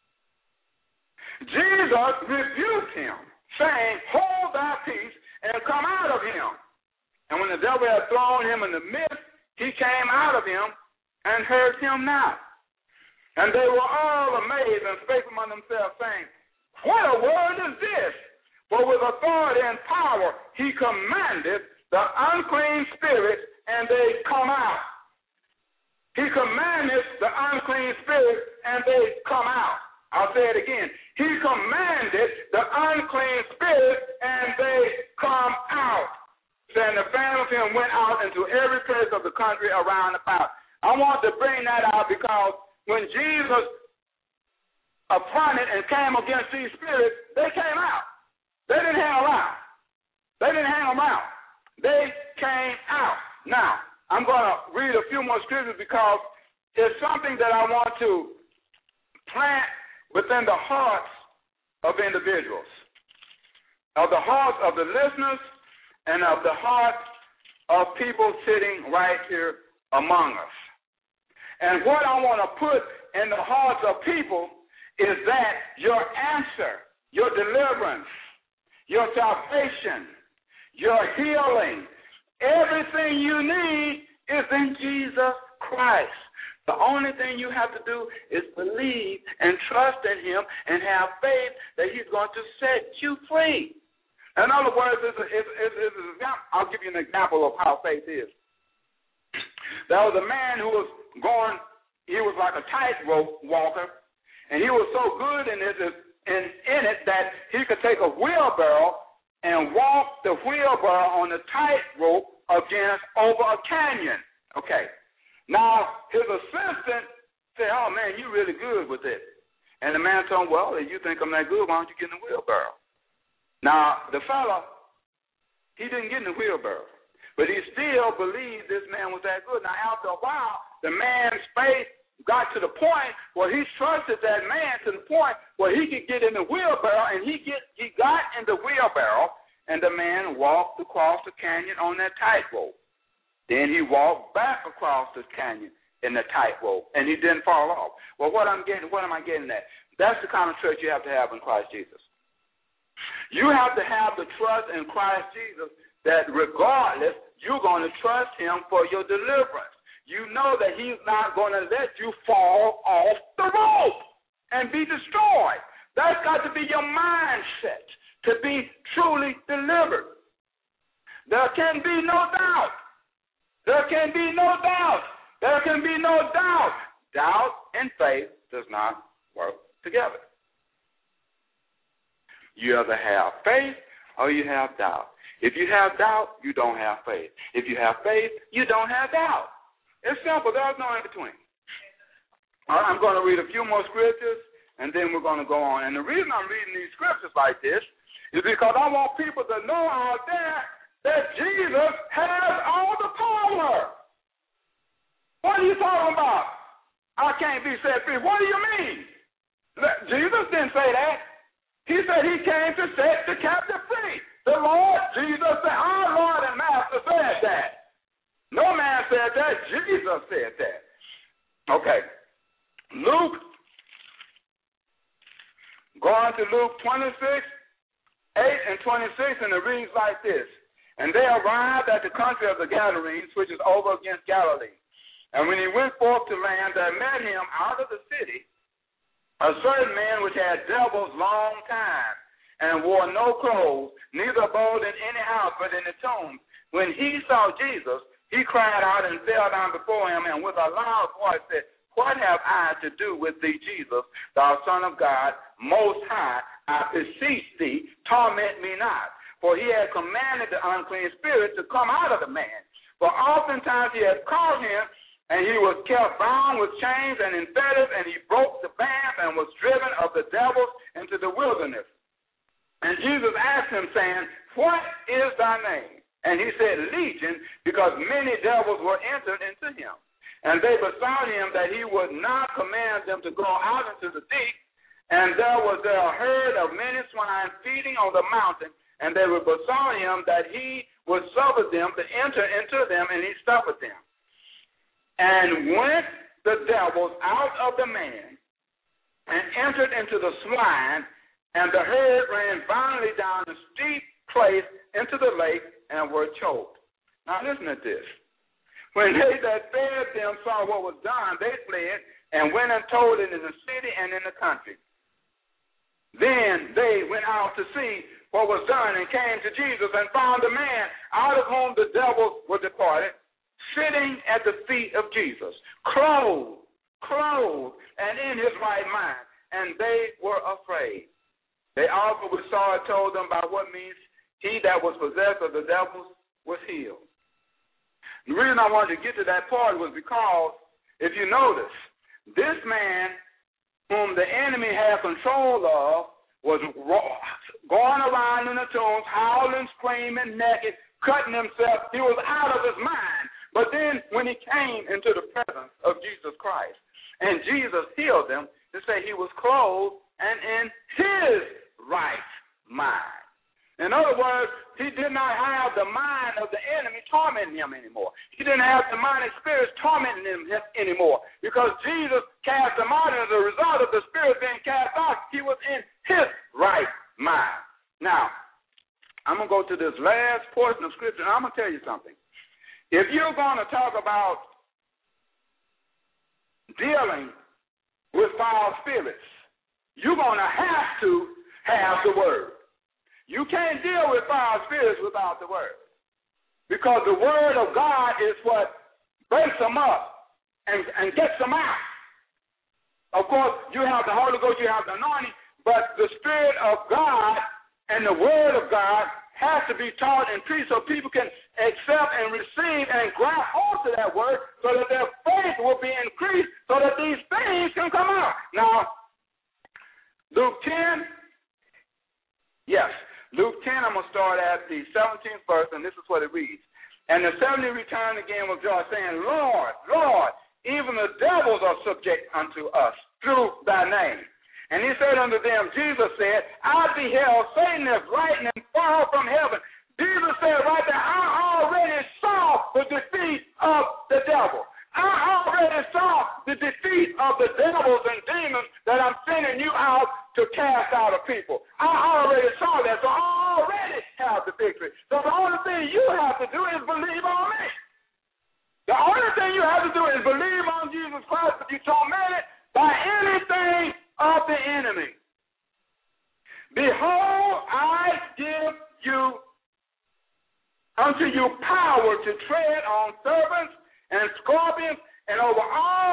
Jesus rebuked him, saying, Hold thy peace and come out of him. And when the devil had thrown him in the midst, he came out of him and heard him not. And they were all amazed and spake among themselves, saying, What a word is this? For with authority and power he commanded the unclean spirits, and they come out. He commanded the unclean spirits, and they come out of I'll say it again. He commanded the unclean spirit, and they come out. Then the family of him went out into every place of the country around about. I want to bring that out because when Jesus appointed and came against these spirits, they came out. They didn't hang around. They didn't hang around. They came out. Now, I'm going to read a few more scriptures because it's something that I want to plant within the hearts of individuals, of the hearts of the listeners, and of the hearts of people sitting right here among us. And what I want to put in the hearts of people is that your answer, your deliverance, your salvation, your healing, everything you need is in Jesus Christ. The only thing you have to do is believe and trust in him and have faith that he's going to set you free. In other words, I'll give you an example of how faith is. There was a man who was he was like a tightrope walker, and he was so good in it that he could take a wheelbarrow and walk the wheelbarrow on the tightrope over a canyon. Okay. Now, his assistant said, "Oh, man, you're really good with it." And the man told him, "Well, if you think I'm that good, why don't you get in the wheelbarrow?" Now, the fellow, he didn't get in the wheelbarrow, but he still believed this man was that good. Now, after a while, the man's faith got to the point where he trusted that man to the point where he could get in the wheelbarrow, and he got in the wheelbarrow, and the man walked across the canyon on that tightrope. Then he walked back across the canyon in the tightrope, and he didn't fall off. Well, what am I getting at? That's the kind of church you have to have in Christ Jesus. You have to have the trust in Christ Jesus that regardless, you're going to trust him for your deliverance. You know that he's not going to let you fall off the rope and be destroyed. That's got to be your mindset to be truly delivered. There can be no doubt. There can be no doubt. There can be no doubt. Doubt and faith does not work together. You either have faith or you have doubt. If you have doubt, you don't have faith. If you have faith, you don't have doubt. It's simple. There's no in between. All right, I'm going to read a few more scriptures, and then we're going to go on. And the reason I'm reading these scriptures like this is because I want people to know out there that Jesus has all the power. What are you talking about? I can't be set free. What do you mean? Jesus didn't say that. He said he came to set the captive free. The Lord Jesus said, our Lord and Master said that. No man said that. Jesus said that. Okay. Luke, going to Luke 26, 8 and 26, and it reads like this. And they arrived at the country of the Gadarenes, which is over against Galilee. And when he went forth to land, there met him out of the city a certain man which had devils long time, and wore no clothes, neither abode in any house but in the tomb. When he saw Jesus, he cried out and fell down before him, and with a loud voice said, What have I to do with thee, Jesus, thou Son of God, most high? I beseech thee, torment me not. For he had commanded the unclean spirit to come out of the man. For oftentimes he had caught him, and he was kept bound with chains and in fetters, and he broke the bands and was driven of the devils into the wilderness. And Jesus asked him, saying, What is thy name? And he said, Legion, because many devils were entered into him. And they besought him that he would not command them to go out into the deep. And there was a herd of many swine feeding on the mountain, and they were besought him that he would suffer them to enter into them, and he suffered them. And went the devils out of the man, and entered into the swine, and the herd ran violently down the steep place into the lake, and were choked. Now listen to this. When they that fed them saw what was done, they fled, and went and told it in the city and in the country. Then they went out to see what was done, and came to Jesus, and found a man out of whom the devils were departed, sitting at the feet of Jesus, clothed, and in his right mind. And they were were afraid. They also which saw it told them by what means he that was possessed of the devils was healed. The reason I wanted to get to that part was because, if you notice, this man whom the enemy had control of was going around in the tombs, howling, screaming, naked, cutting himself. He was out of his mind. But then when he came into the presence of Jesus Christ, and Jesus healed him, to say he was clothed and in his right mind. In other words, he did not have the mind of the enemy tormenting him anymore. He didn't have demonic spirits tormenting him anymore, because Jesus cast them out, and as a result of the spirit being cast out, he was in his right mind. Now, I'm going to go to this last portion of Scripture, and I'm going to tell you something. If you're going to talk about dealing with foul spirits, you're going to have the Word. You can't deal with foul spirits without the Word, because the Word of God is what breaks them up and gets them out. Of course, you have the Holy Ghost, you have the anointing, but the Spirit of God and the Word of God has to be taught and preached so people can accept and receive and grab onto that Word, so that their faith will be increased, so that these things can come out. Now, Luke 10, yes. Luke 10, I'm going to start at the 17th verse, and this is what it reads. And the 70 returned again with joy, saying, Lord, Lord, even the devils are subject unto us through thy name. And he said unto them, Jesus said, I beheld Satan as lightning fall from heaven. Jesus said right there, I already saw the defeat of the devil. I already saw the defeat of the devils and demons that I'm sending you out to cast out of people. I already saw that, so I already have the victory. So the only thing you have to do is believe on me. The only thing you have to do is believe on Jesus Christ, but you're tormented by anything of the enemy. Behold, I give you unto you power to tread on serpents and scorpions, and over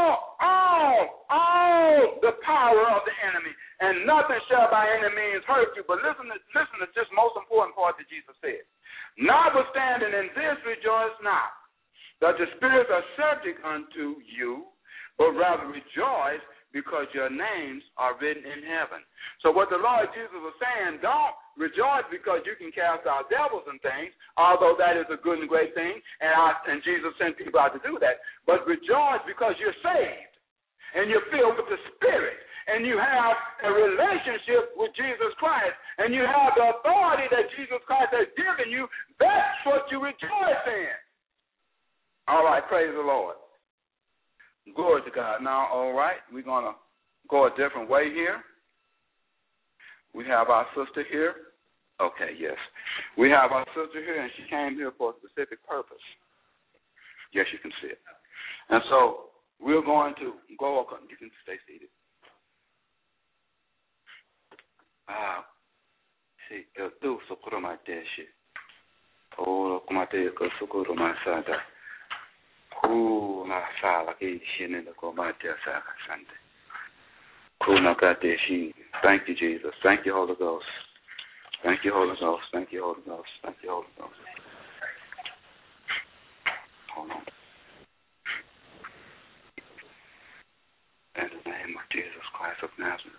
all the power of the enemy, and nothing shall by any means hurt you. But listen to this most important part that Jesus said. Notwithstanding in this rejoice not, that the spirits are subject unto you, but rather rejoice because your names are written in heaven. So what the Lord Jesus was saying, don't rejoice because you can cast out devils and things, although that is a good and great thing, and Jesus sent people out to do that. But rejoice because you're saved, and you're filled with the Spirit, and you have a relationship with Jesus Christ, and you have the authority that Jesus Christ has given you. That's what you rejoice in. All right, praise the Lord. Glory to God. Now, all right, we're going to go a different way here. We have our sister here. Okay, yes. We have our sister here, and she came here for a specific purpose. Yes, you can see it. And so we're going to go. You can stay seated. Sí, tú socorro mateshi. Oh, kumate ko socorro masada. Na sala ke shine the komate saka sande. Kuna kateshi. Thank you, Jesus. Thank you, Holy Ghost. Thank you, Holy Ghost. Thank you, Holy Ghost. Thank you, Holy Ghost. Hold on. In the name of Jesus Christ of Nazareth.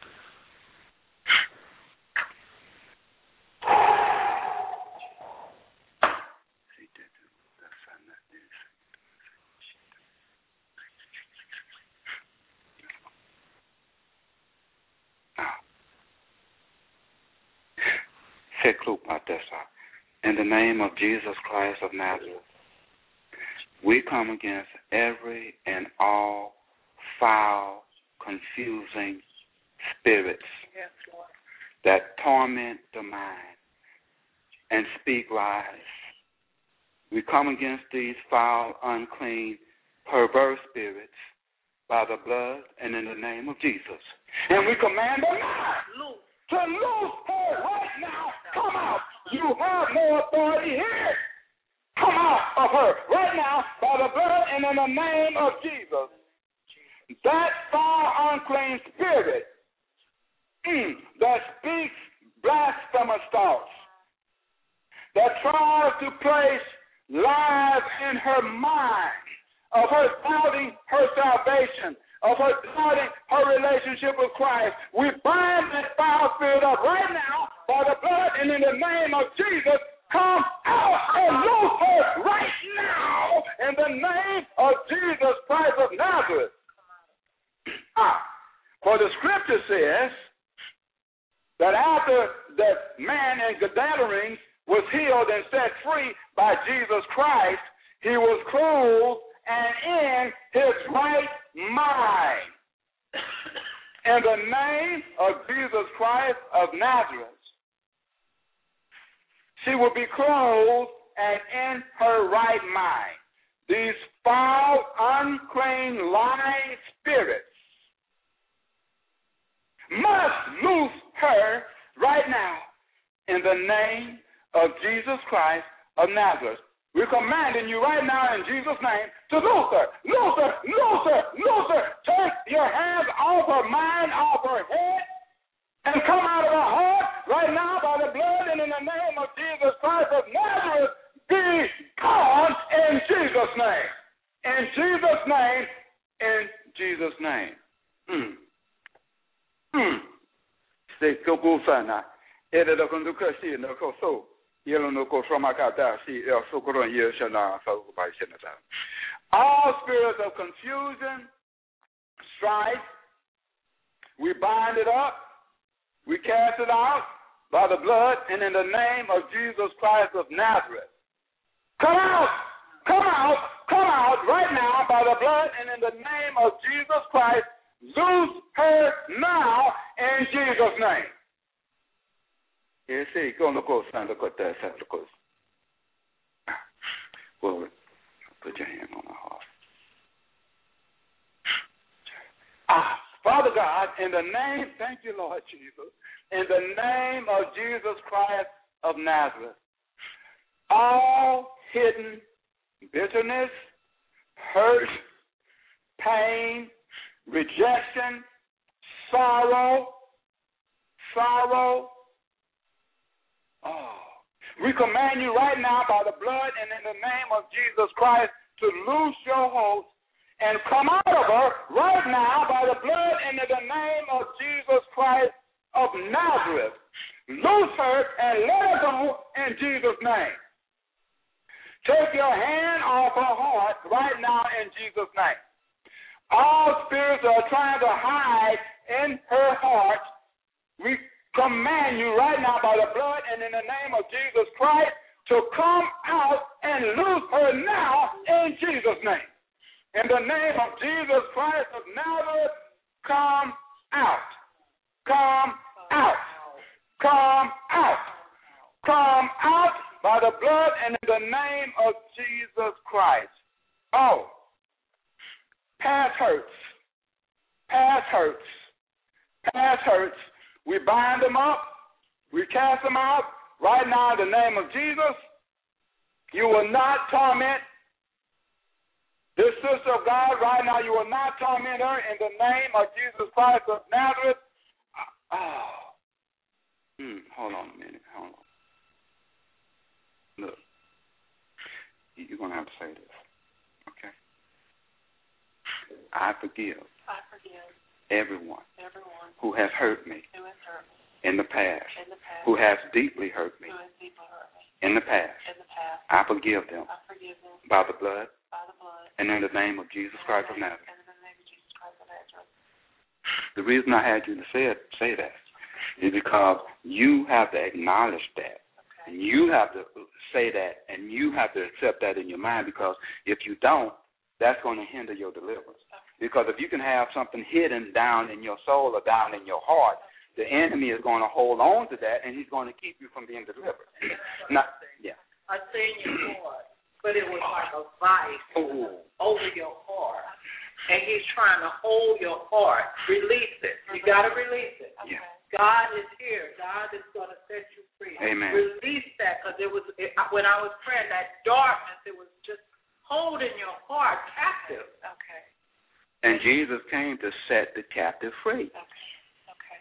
In the name of Jesus Christ of Nazareth, we come against every and all foul, confusing spirits that torment the mind and speak lies. We come against these foul, unclean, perverse spirits by the blood and in the name of Jesus. And we command them to loose her right now. Come out. You have no authority here. Come out of her right now by the blood and in the name of Jesus. That foul, unclean spirit that speaks blasphemous thoughts, that tries to place lies in her mind of her doubting her salvation, of her doubting her relationship with Christ. We bind that foul spirit up right now by the blood and in the name of Jesus. Come out and loose her right now in the name of Jesus Christ of Nazareth. For the scripture says that after that man in Gadarenes was healed and set free by Jesus Christ, he was clothed and in his right mind. In the name of Jesus Christ of Nazareth, she will be clothed and in her right mind. These foul, unclean, lying spirits must loose her right now in the name of Jesus Christ of Nazareth. We're commanding you right now in Jesus' name to loose her, loose her, loose her, loose her. Take your hands off her mind, off her head, and come out of her heart right now by the blood and in the name of Jesus Christ of Nazareth. Be gone in Jesus' name. In Jesus' name. In Jesus' name. Se koko sana. Ere da kundu kasi no koso. Yelo no ko from akata si el sokoron yeshana sa ko bai senata. All spirits of confusion, strife, we bind it up. We cast it out by the blood and in the name of Jesus Christ of Nazareth. Come out, come out, come out right now by the blood and in the name of Jesus Christ. Loose her now in Jesus' name. Yes, go no go stand look at that Santa Claus. Well, put your hand on my heart. Father God, in the name, thank you, Lord Jesus, in the name of Jesus Christ of Nazareth, all hidden bitterness, hurt, pain, rejection, sorrow, we command you right now by the blood and in the name of Jesus Christ to loose your hold and come out of her right now by the blood and in the name of Jesus Christ of Nazareth. Loose her and let her go in Jesus' name. Take your hand off her heart right now in Jesus' name. All spirits are trying to hide in her heart. We command you right now by the blood and in the name of Jesus Christ to come out and loose her now in Jesus' name. In the name of Jesus Christ of Nazareth, come out. Come out. Come out. Come out by the blood and in the name of Jesus Christ. Oh, past hurts. Past hurts. Past hurts. We bind them up. We cast them out right now in the name of Jesus. You will not torment this sister of God right now. You will not torment her in the name of Jesus Christ of Nazareth. Hold on a minute. Hold on. Look, you're going to have to say this, okay? I forgive everyone who has hurt me in the past, who has deeply hurt me in the past. I forgive them by the blood and in the name of Jesus Christ of Nazareth. The reason I had you to say that is because you have to acknowledge that. And you have to say that, and you have to accept that in your mind, because if you don't, that's going to hinder your deliverance. Because if you can have something hidden down in your soul or down in your heart, the enemy is going to hold on to that, and he's going to keep you from being delivered. I seen your heart, but it was like a vice over your heart. And he's trying to hold your heart. Release it. You got to release it. Yeah. God is here. God is going to set you free. Amen. Release that, because when I was praying, that darkness, it was just holding your heart captive. Okay. And Jesus came to set the captive free. Okay.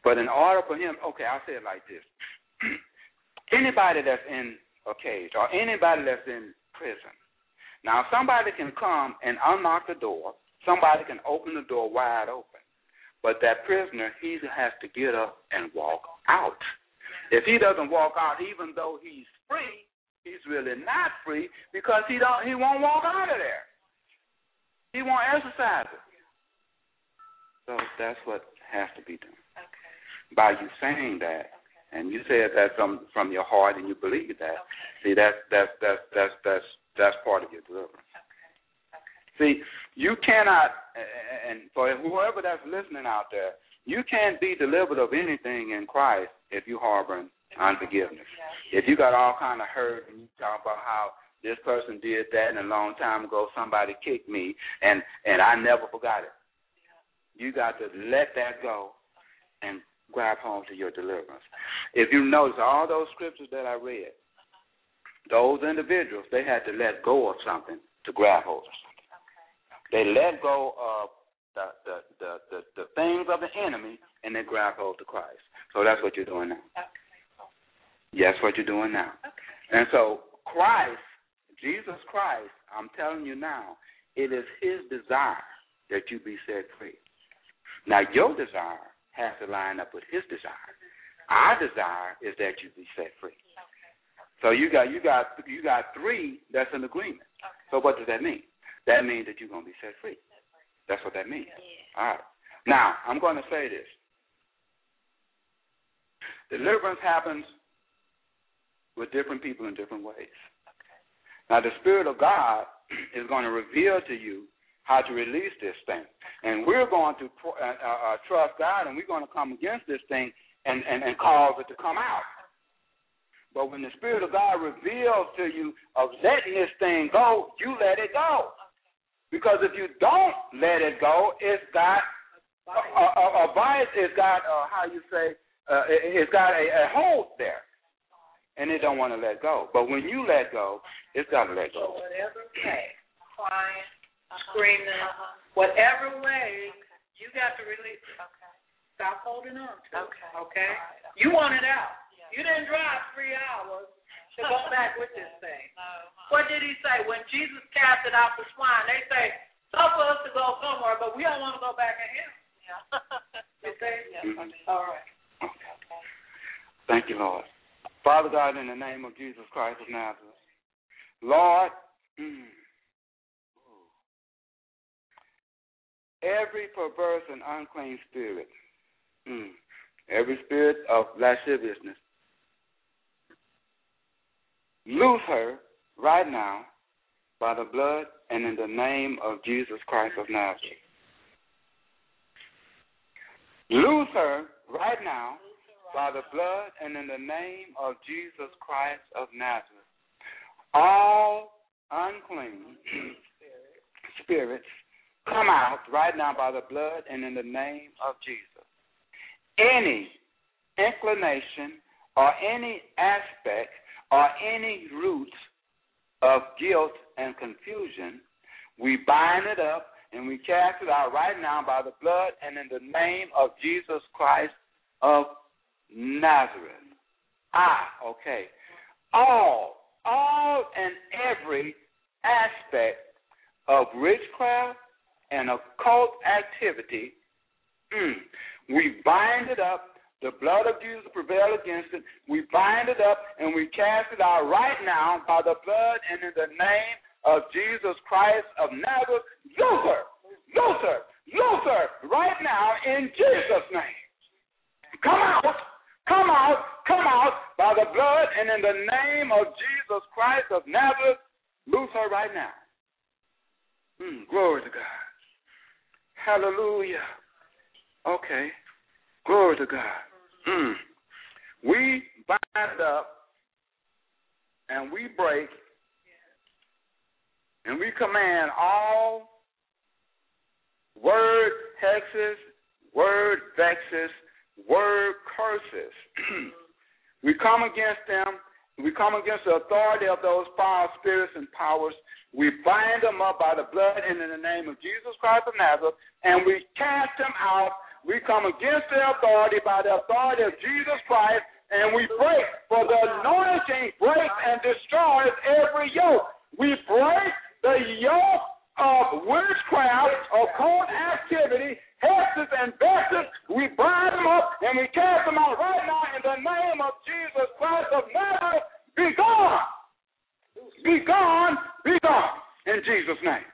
But in order for him, okay, I'll say it like this. Anybody that's in a cage or anybody that's in prison, now somebody can come and unlock the door. Somebody can open the door wide open. But that prisoner, he has to get up and walk out. If he doesn't walk out, even though he's free, he's really not free because he won't walk out of there. He won't exercise it. So that's what has to be done. Okay. By you saying that, and you said that from your heart, and you believe that. Okay. See, that's part of your deliverance. Okay. See, you cannot, and for whoever that's listening out there, you can't be delivered of anything in Christ if you harboring unforgiveness. If you got all kind of hurt and you talk about how this person did that and a long time ago somebody kicked me and I never forgot it. You got to let that go and grab home to your deliverance. If you notice all those scriptures that I read, those individuals, they had to let go of something to grab hold of something. They let go of the things of the enemy and they grab hold to Christ. So that's what you're doing now. Yes, what you're doing now. And so Christ, Jesus Christ, I'm telling you now, it is his desire that you be set free. Now your desire has to line up with his desire. Our desire is that you be set free. So you got three that's in agreement. So what does that mean? That means that you're going to be set free. That's what that means. All right. Now, I'm going to say this. Deliverance happens with different people in different ways. Now, the Spirit of God is going to reveal to you how to release this thing. And we're going to trust God, and we're going to come against this thing and cause it to come out. But when the Spirit of God reveals to you of letting this thing go, you let it go. Because if you don't let it go, it's got a bias, it's got, it's got a hold there. And it don't want to let go. But when you let go, it's got to let go. So whatever way, crying, screaming, whatever way, you got to release it. Stop holding on to it. Okay? You want it out. You didn't drive 3 hours to go back with this thing. What did he say? When Jesus casted out the swine, they say, tough for us to go somewhere, but we don't want to go back in here. Okay? All right. Thank you, Lord. Father God, in the name of Jesus Christ of Nazareth, Lord, every perverse and unclean spirit, every spirit of lasciviousness, loose her right now by the blood and in the name of Jesus Christ of Nazareth. Loose her right now by the blood and in the name of Jesus Christ of Nazareth. All unclean spirits come out right now by the blood and in the name of Jesus. Any inclination or any aspect or any roots of guilt and confusion, we bind it up and we cast it out right now by the blood and in the name of Jesus Christ of Nazareth. Okay. All and every aspect of witchcraft and occult activity, we bind it up. The blood of Jesus prevail against it. We bind it up and we cast it out right now by the blood and in the name of Jesus Christ of Nazareth. Loose her right now in Jesus' name. Come out by the blood and in the name of Jesus Christ of Nazareth. Loose her right now. Glory to God. Hallelujah. Okay. Glory to God. We bind up and we break and we command all word hexes, word vexes, word curses. We come against them. We come against the authority of those foul spirits and powers. We bind them up by the blood and in the name of Jesus Christ of Nazareth, and we cast them out we come against the authority by the authority of Jesus Christ, and we break. For the anointing breaks and destroys every yoke. We break the yoke of witchcraft, occult activity, hexes and vexes. We bind them up and we cast them out right now in the name of Jesus Christ of Nazareth. Be gone. Be gone. Be gone. In Jesus' name.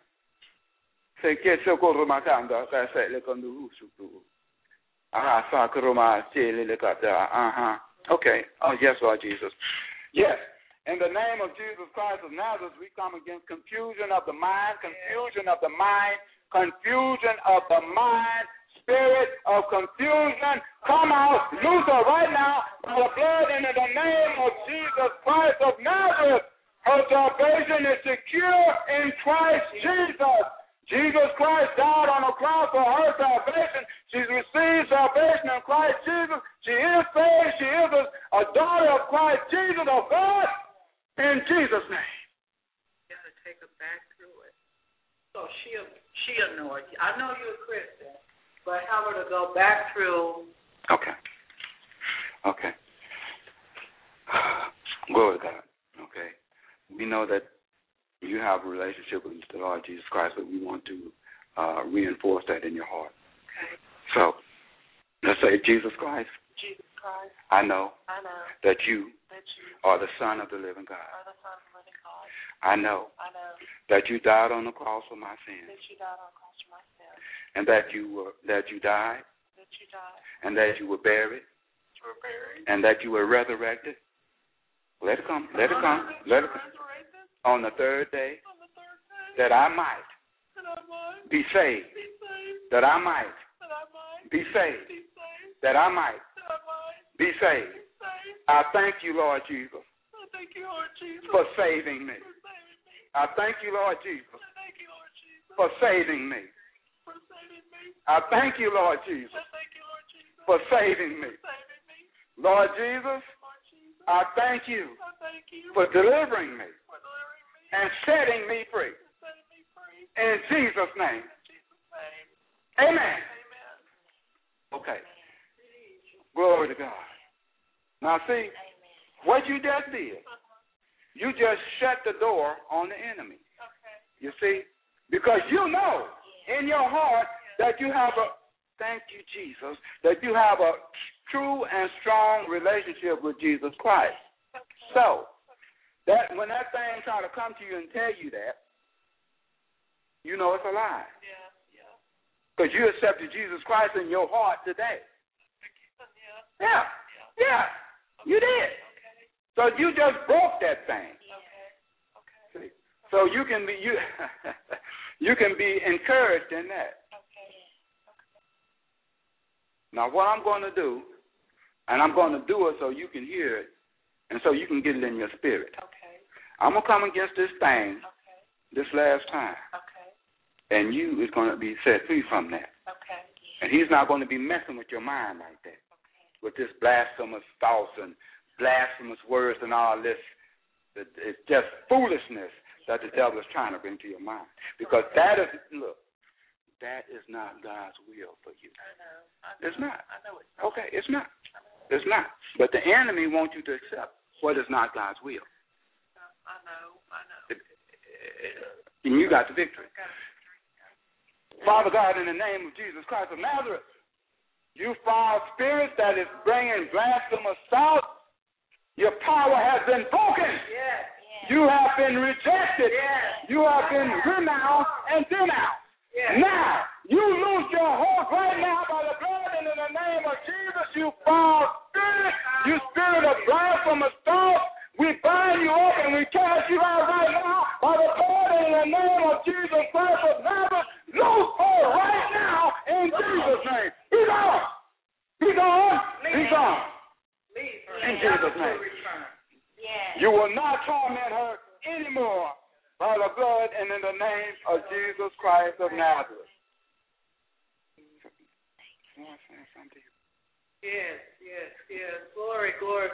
Okay. Oh, yes, Lord Jesus. Yes. In the name of Jesus Christ of Nazareth, we come against confusion of the mind, confusion of the mind, confusion of the mind, spirit of confusion. Come out, loose her right now by the blood and in the name of Jesus Christ of Nazareth. Her salvation is secure in Christ Jesus. Jesus Christ died on the cross for her salvation. She's received salvation in Christ Jesus. She is saved. She is a daughter of Christ Jesus, of God, in Jesus' name. You got to take her back through it. So she'll know it. I know you're a Christian, but have her to go back through. Okay. Okay. Glory to God. Okay. We know that you have a relationship with the Lord Jesus Christ, but we want to reinforce that in your heart. Okay. So let's say, Jesus Christ. Jesus Christ. I know that you are the Son of the living God. I know that you died on the cross for my sins. And that you died. And that you were buried. And that you were resurrected. Let it come. Let it come. Let it come. On the third day. That I might be saved. That I might be saved. That I might be saved. I thank you, Lord Jesus, for saving me. I thank you, Lord Jesus, for saving me. I thank you, Lord Jesus, for saving me. Lord Jesus, I thank you for delivering me and setting me free. In Jesus' name. Amen. Okay. Glory to God. Now see, what you just did, you just shut the door on the enemy. You see? Because you know in your heart that you have thank you, Jesus, that you have a true and strong relationship with Jesus Christ. So, that when that thing try to come to you and tell you that, you know it's a lie. Because you accepted Jesus Christ in your heart today. Yeah, you did. So you just broke that thing. See? So you can be you can be encouraged in that. Now what I'm going to do, and I'm going to do it so you can hear it, and so you can get it in your spirit. I'm going to come against this thing this last time. And you is going to be set free from that. And he's not going to be messing with your mind like that. With this blasphemous thoughts and blasphemous words and all this. It's just foolishness that the devil is trying to bring to your mind. Because that is, look, that is not God's will for you. I know. It's not. I know it's not. Okay, it's not. It's not. But the enemy wants you to accept what is not God's will. I know. And you got the victory. Father God, in the name of Jesus Christ of Nazareth, you foul spirit that is bringing blasphemous thoughts, your power has been broken. You have been rejected. You have been renounced and denounced. Now, you lose your hold right now by the blood and in the name of Jesus, you foul spirit, you spirit of blasphemous thoughts. We bind you up and we cast you out right now by the blood and in the name of Jesus Christ of Nazareth. Loose her right now in Jesus' name. Be gone. Be gone. Be gone. In Jesus' name. You will not torment her anymore by the blood and in the name of Jesus Christ of Nazareth. Yes. Glory.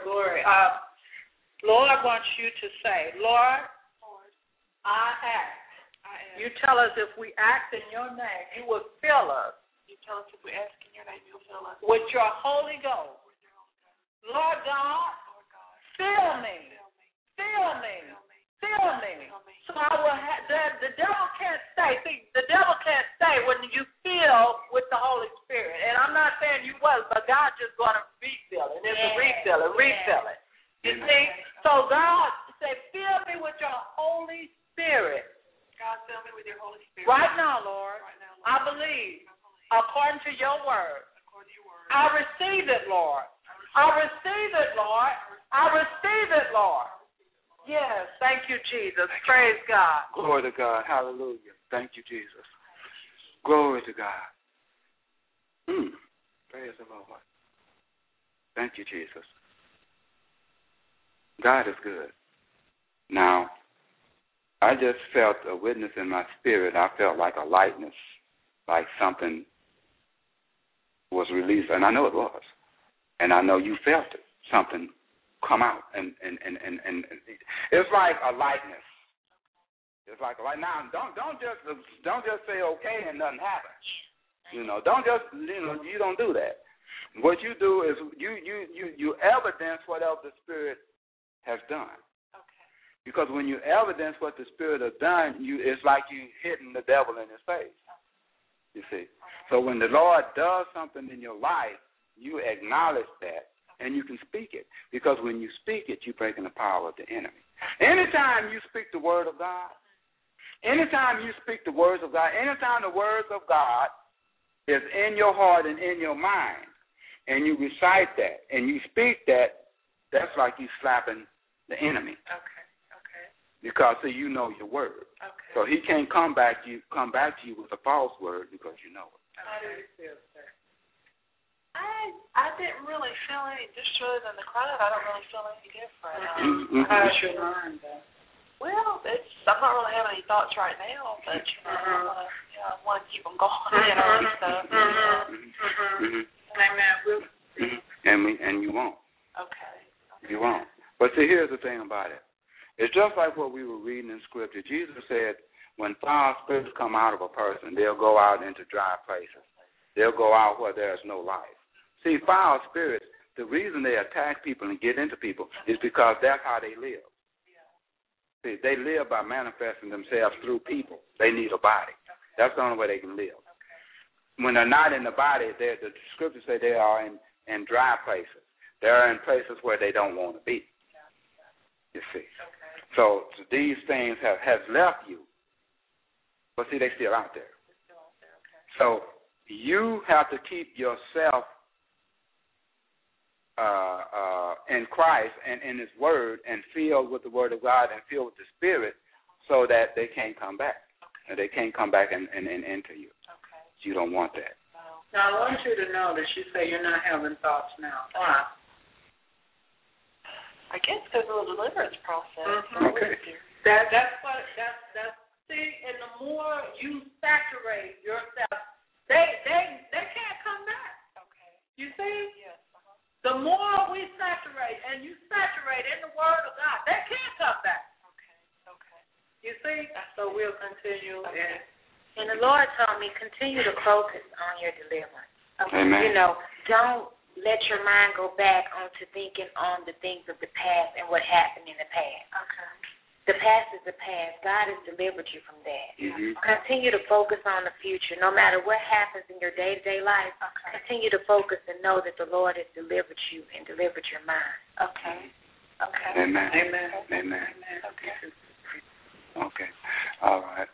Lord wants you to say, Lord, I act. You tell us if we act in your name, you will fill us. You tell us if we ask in your with your Holy Ghost. Lord God, fill me. So I will the devil can't stay. See, the devil can't stay when you fill with the Holy Spirit. And I'm not saying you was, but God just going to refill it. It's a refill it. You see? So God said, fill me with your Holy Spirit. God, fill me with your Holy Spirit. Right now, Lord, I believe, according to your word, I receive it, Lord. I receive it, Lord. Yes, thank you, Jesus. Praise God. Glory to God. Hallelujah. Thank you, Jesus. Glory to God. Praise the Lord. Thank you, Jesus. God is good. Now, I just felt a witness in my spirit. I felt like a lightness, like something was released, and I know it was. And I know you felt it, something come out. And it's like a lightness. It's like a light. Now, don't just say okay and nothing happens. Don't just, you don't do that. What you do is you evidence whatever the Spirit has done. Okay. Because when you evidence what the Spirit has done, it's like you hitting the devil in his face. You see. So when the Lord does something in your life, you acknowledge that and you can speak it. Because when you speak it, you're breaking the power of the enemy. Anytime you speak the word of God, anytime the words of God is in your heart and in your mind, and you recite that and you speak that, that's like you slapping the enemy. Okay. Because you know your word. Okay. So he can't come back to you with a false word because you know it. How do you feel, sir? I didn't really feel any, just other than the crowd, I don't really feel any different. How's your mind, though? Well, I'm not really having any thoughts right now, but I want to keep them going, and stuff. Amen. And you won't. Okay. You won't. But see, here's the thing about it. It's just like what we were reading in Scripture. Jesus said, when foul spirits come out of a person, they'll go out into dry places. They'll go out where there's no life. See, foul spirits, the reason they attack people and get into people is because that's how they live. See, they live by manifesting themselves through people. They need a body. That's the only way they can live. When they're not in the body, the Scriptures say they are in dry places. They're in places where they don't want to be. You see. So these things have left you. But see, they're still out there. So you have to keep yourself in Christ and in His Word and filled with the Word of God and filled with the Spirit so that they can't come back. And they can't come back and enter you. Okay. You don't want that. Now, I want you to know that you say you're not having thoughts now. Why? I guess because of the deliverance process. Okay. That's see, and the more you saturate yourself, they can't come back. Okay. You see? Yes. The more we saturate and you saturate in the Word of God, they can't come back. Okay. You see? So we'll continue. Okay. And the Lord told me, continue to focus on your deliverance. Okay. Amen. Don't let your mind go back onto thinking on the things of the past and what happened in the past. Okay. The past is the past. God has delivered you from that. Mm-hmm. Continue to focus on the future. No matter what happens in your day-to-day life, continue to focus and know that the Lord has delivered you and delivered your mind. Okay. Amen. Okay. All right.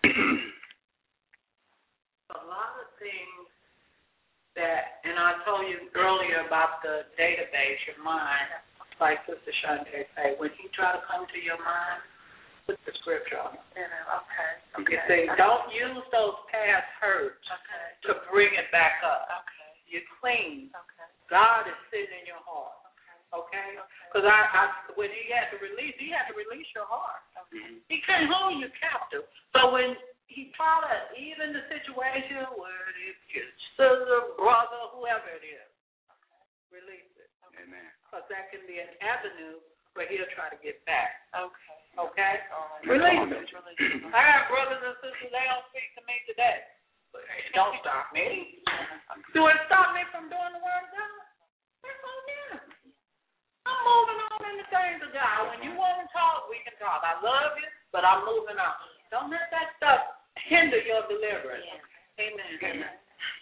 A lot of things that, and I told you earlier about the database, your mind, like Sister Shante said, when he try to come to your mind, put the scripture on it. Okay. You see, don't use those past hurts to bring it back up. Okay. You're clean. Okay. God is sitting in your heart. Okay? Because when he had to release your heart. Okay. He couldn't hold you captive. So when he tried to, even the situation where it's your sister, brother, whoever it is, release it. Amen. Because that can be an avenue where he'll try to get back. Okay. Okay? All right. Release it. I have brothers and sisters, they don't speak to me today. But it don't stop me. Do it stop me from doing the word of God? That's on them. I'm moving on in the things of God. When you want to talk, we can talk. I love you, but I'm moving on. Don't let that stuff hinder your deliverance. Yeah. Amen. Amen.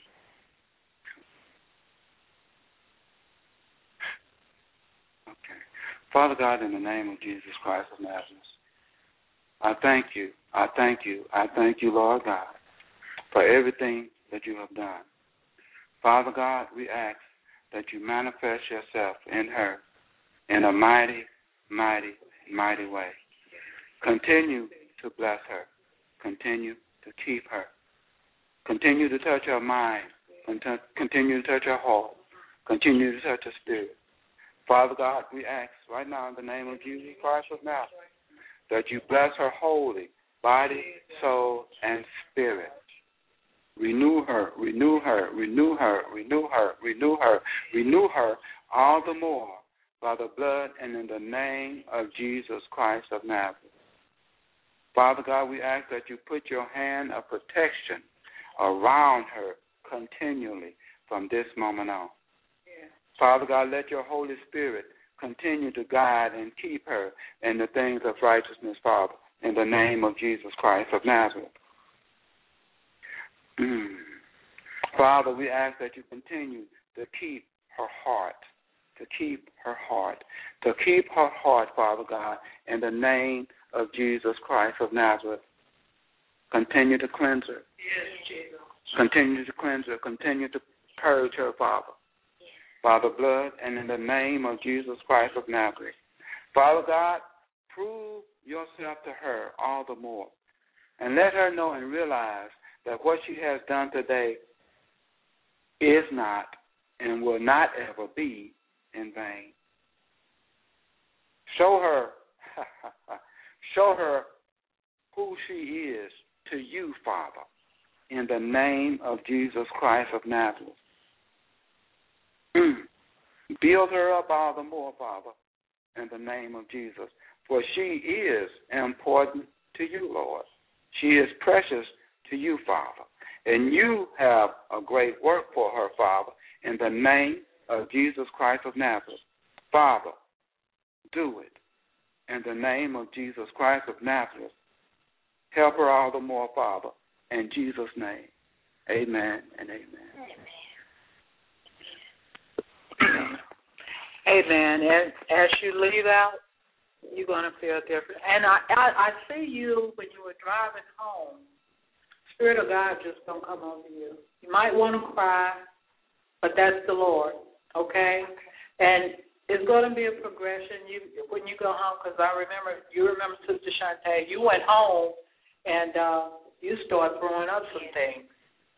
Okay. Father God, in the name of Jesus Christ of Nazareth, I thank you. I thank you. I thank you, Lord God, for everything that you have done. Father God, we ask that you manifest yourself in her in a mighty, mighty, mighty way. Continue to bless her. Continue to keep her. Continue to touch her mind. Continue to touch her heart. Continue to touch her spirit. Father God, we ask right now in the name of Jesus Christ of Nazareth that you bless her wholly, body, soul, and spirit. Renew her, renew her, renew her, renew her, renew her, renew her all the more by the blood and in the name of Jesus Christ of Nazareth. Father God, we ask that you put your hand of protection around her continually from this moment on. Father God, let your Holy Spirit continue to guide and keep her in the things of righteousness, Father, in the name of Jesus Christ of Nazareth. Father, we ask that you continue to keep her heart, to keep her heart, to keep her heart, Father God, in the name of Jesus Christ of Nazareth. Continue to cleanse her. Yes, Jesus. Continue to cleanse her. Continue to purge her, Father, by the blood and in the name of Jesus Christ of Nazareth. Father God, prove yourself to her all the more, and let her know and realize that what she has done today is not and will not ever be in vain. Show her who she is to you, Father, in the name of Jesus Christ of Nazareth. Build her up all the more, Father, in the name of Jesus, for she is important to you, Lord. She is precious to you, Father, and you have a great work for her, Father, in the name of Jesus Christ of Nazareth. Father, do it in the name of Jesus Christ of Nazareth. Help her all the more, Father, in Jesus' name. Amen and amen. Amen. As you leave out, you're going to feel different. And I see you when you were driving home. Spirit of God just going to come over you. You might want to cry, but that's the Lord, okay? And it's going to be a progression when you go home, because you remember Sister Shantae, you went home and you started throwing up some things,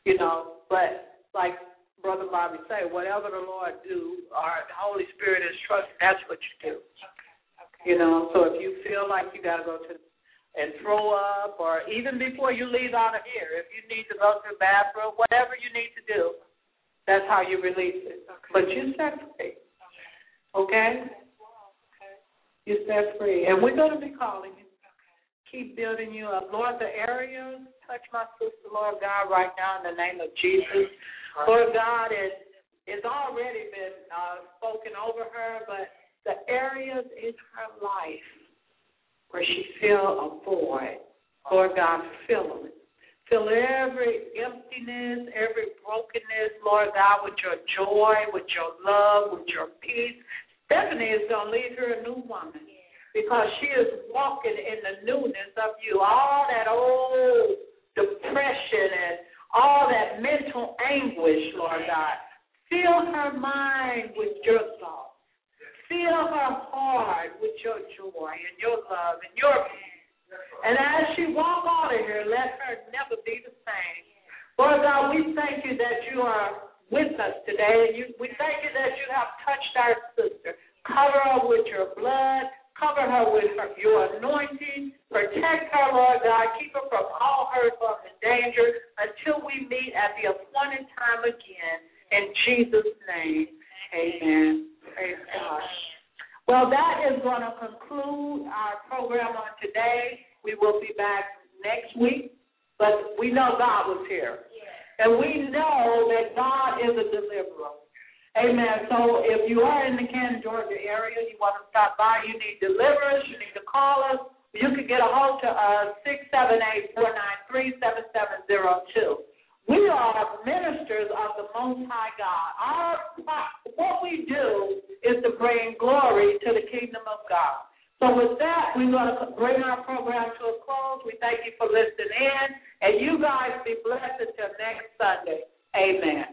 but like Brother Bobby say, whatever the Lord do, or the Holy Spirit is trusted, that's what you do. Okay. So if you feel like you got to go and throw up, or even before you leave out of here, if you need to go to the bathroom, whatever you need to do, that's how you release it. Okay. But you set free. Okay? You set free. And we're going to be calling you. Keep building you up. Lord, the areas, touch my sister, Lord God, right now in the name of Jesus. Lord God, it's already been spoken over her, but the areas in her life where she feels a void, Lord God, fill them. Fill every emptiness, every brokenness, Lord God, with your joy, with your love, with your peace. Stephanie is going to leave her a new woman because she is walking in the newness of you. All that old depression and all that mental anguish, Lord God. Fill her mind with your thoughts. Fill her heart with your joy and your love and your peace. And as she walk out of here, let her never be the same. Lord God, we thank you that you are with us today. And we thank you that you have touched our sister. Cover her with your blood. Cover her with your anointing. Protect her, Lord God. Keep her from all hurt, harm, and danger until we meet at the appointed time again. In Jesus' name, amen. Praise God. Well, that is going to conclude our program on today. We will be back next week, but we know God was here. And we know that God is a deliverer. Amen. So if you are in the Canton, Georgia area, you want to stop by, you need deliverance, you need to call us. You can get a hold to us, 678-493-7702. We are ministers of the Most High God. What we do is to bring glory to the kingdom of God. So with that, we're going to bring our program to a close. We thank you for listening in, and you guys be blessed until next Sunday. Amen.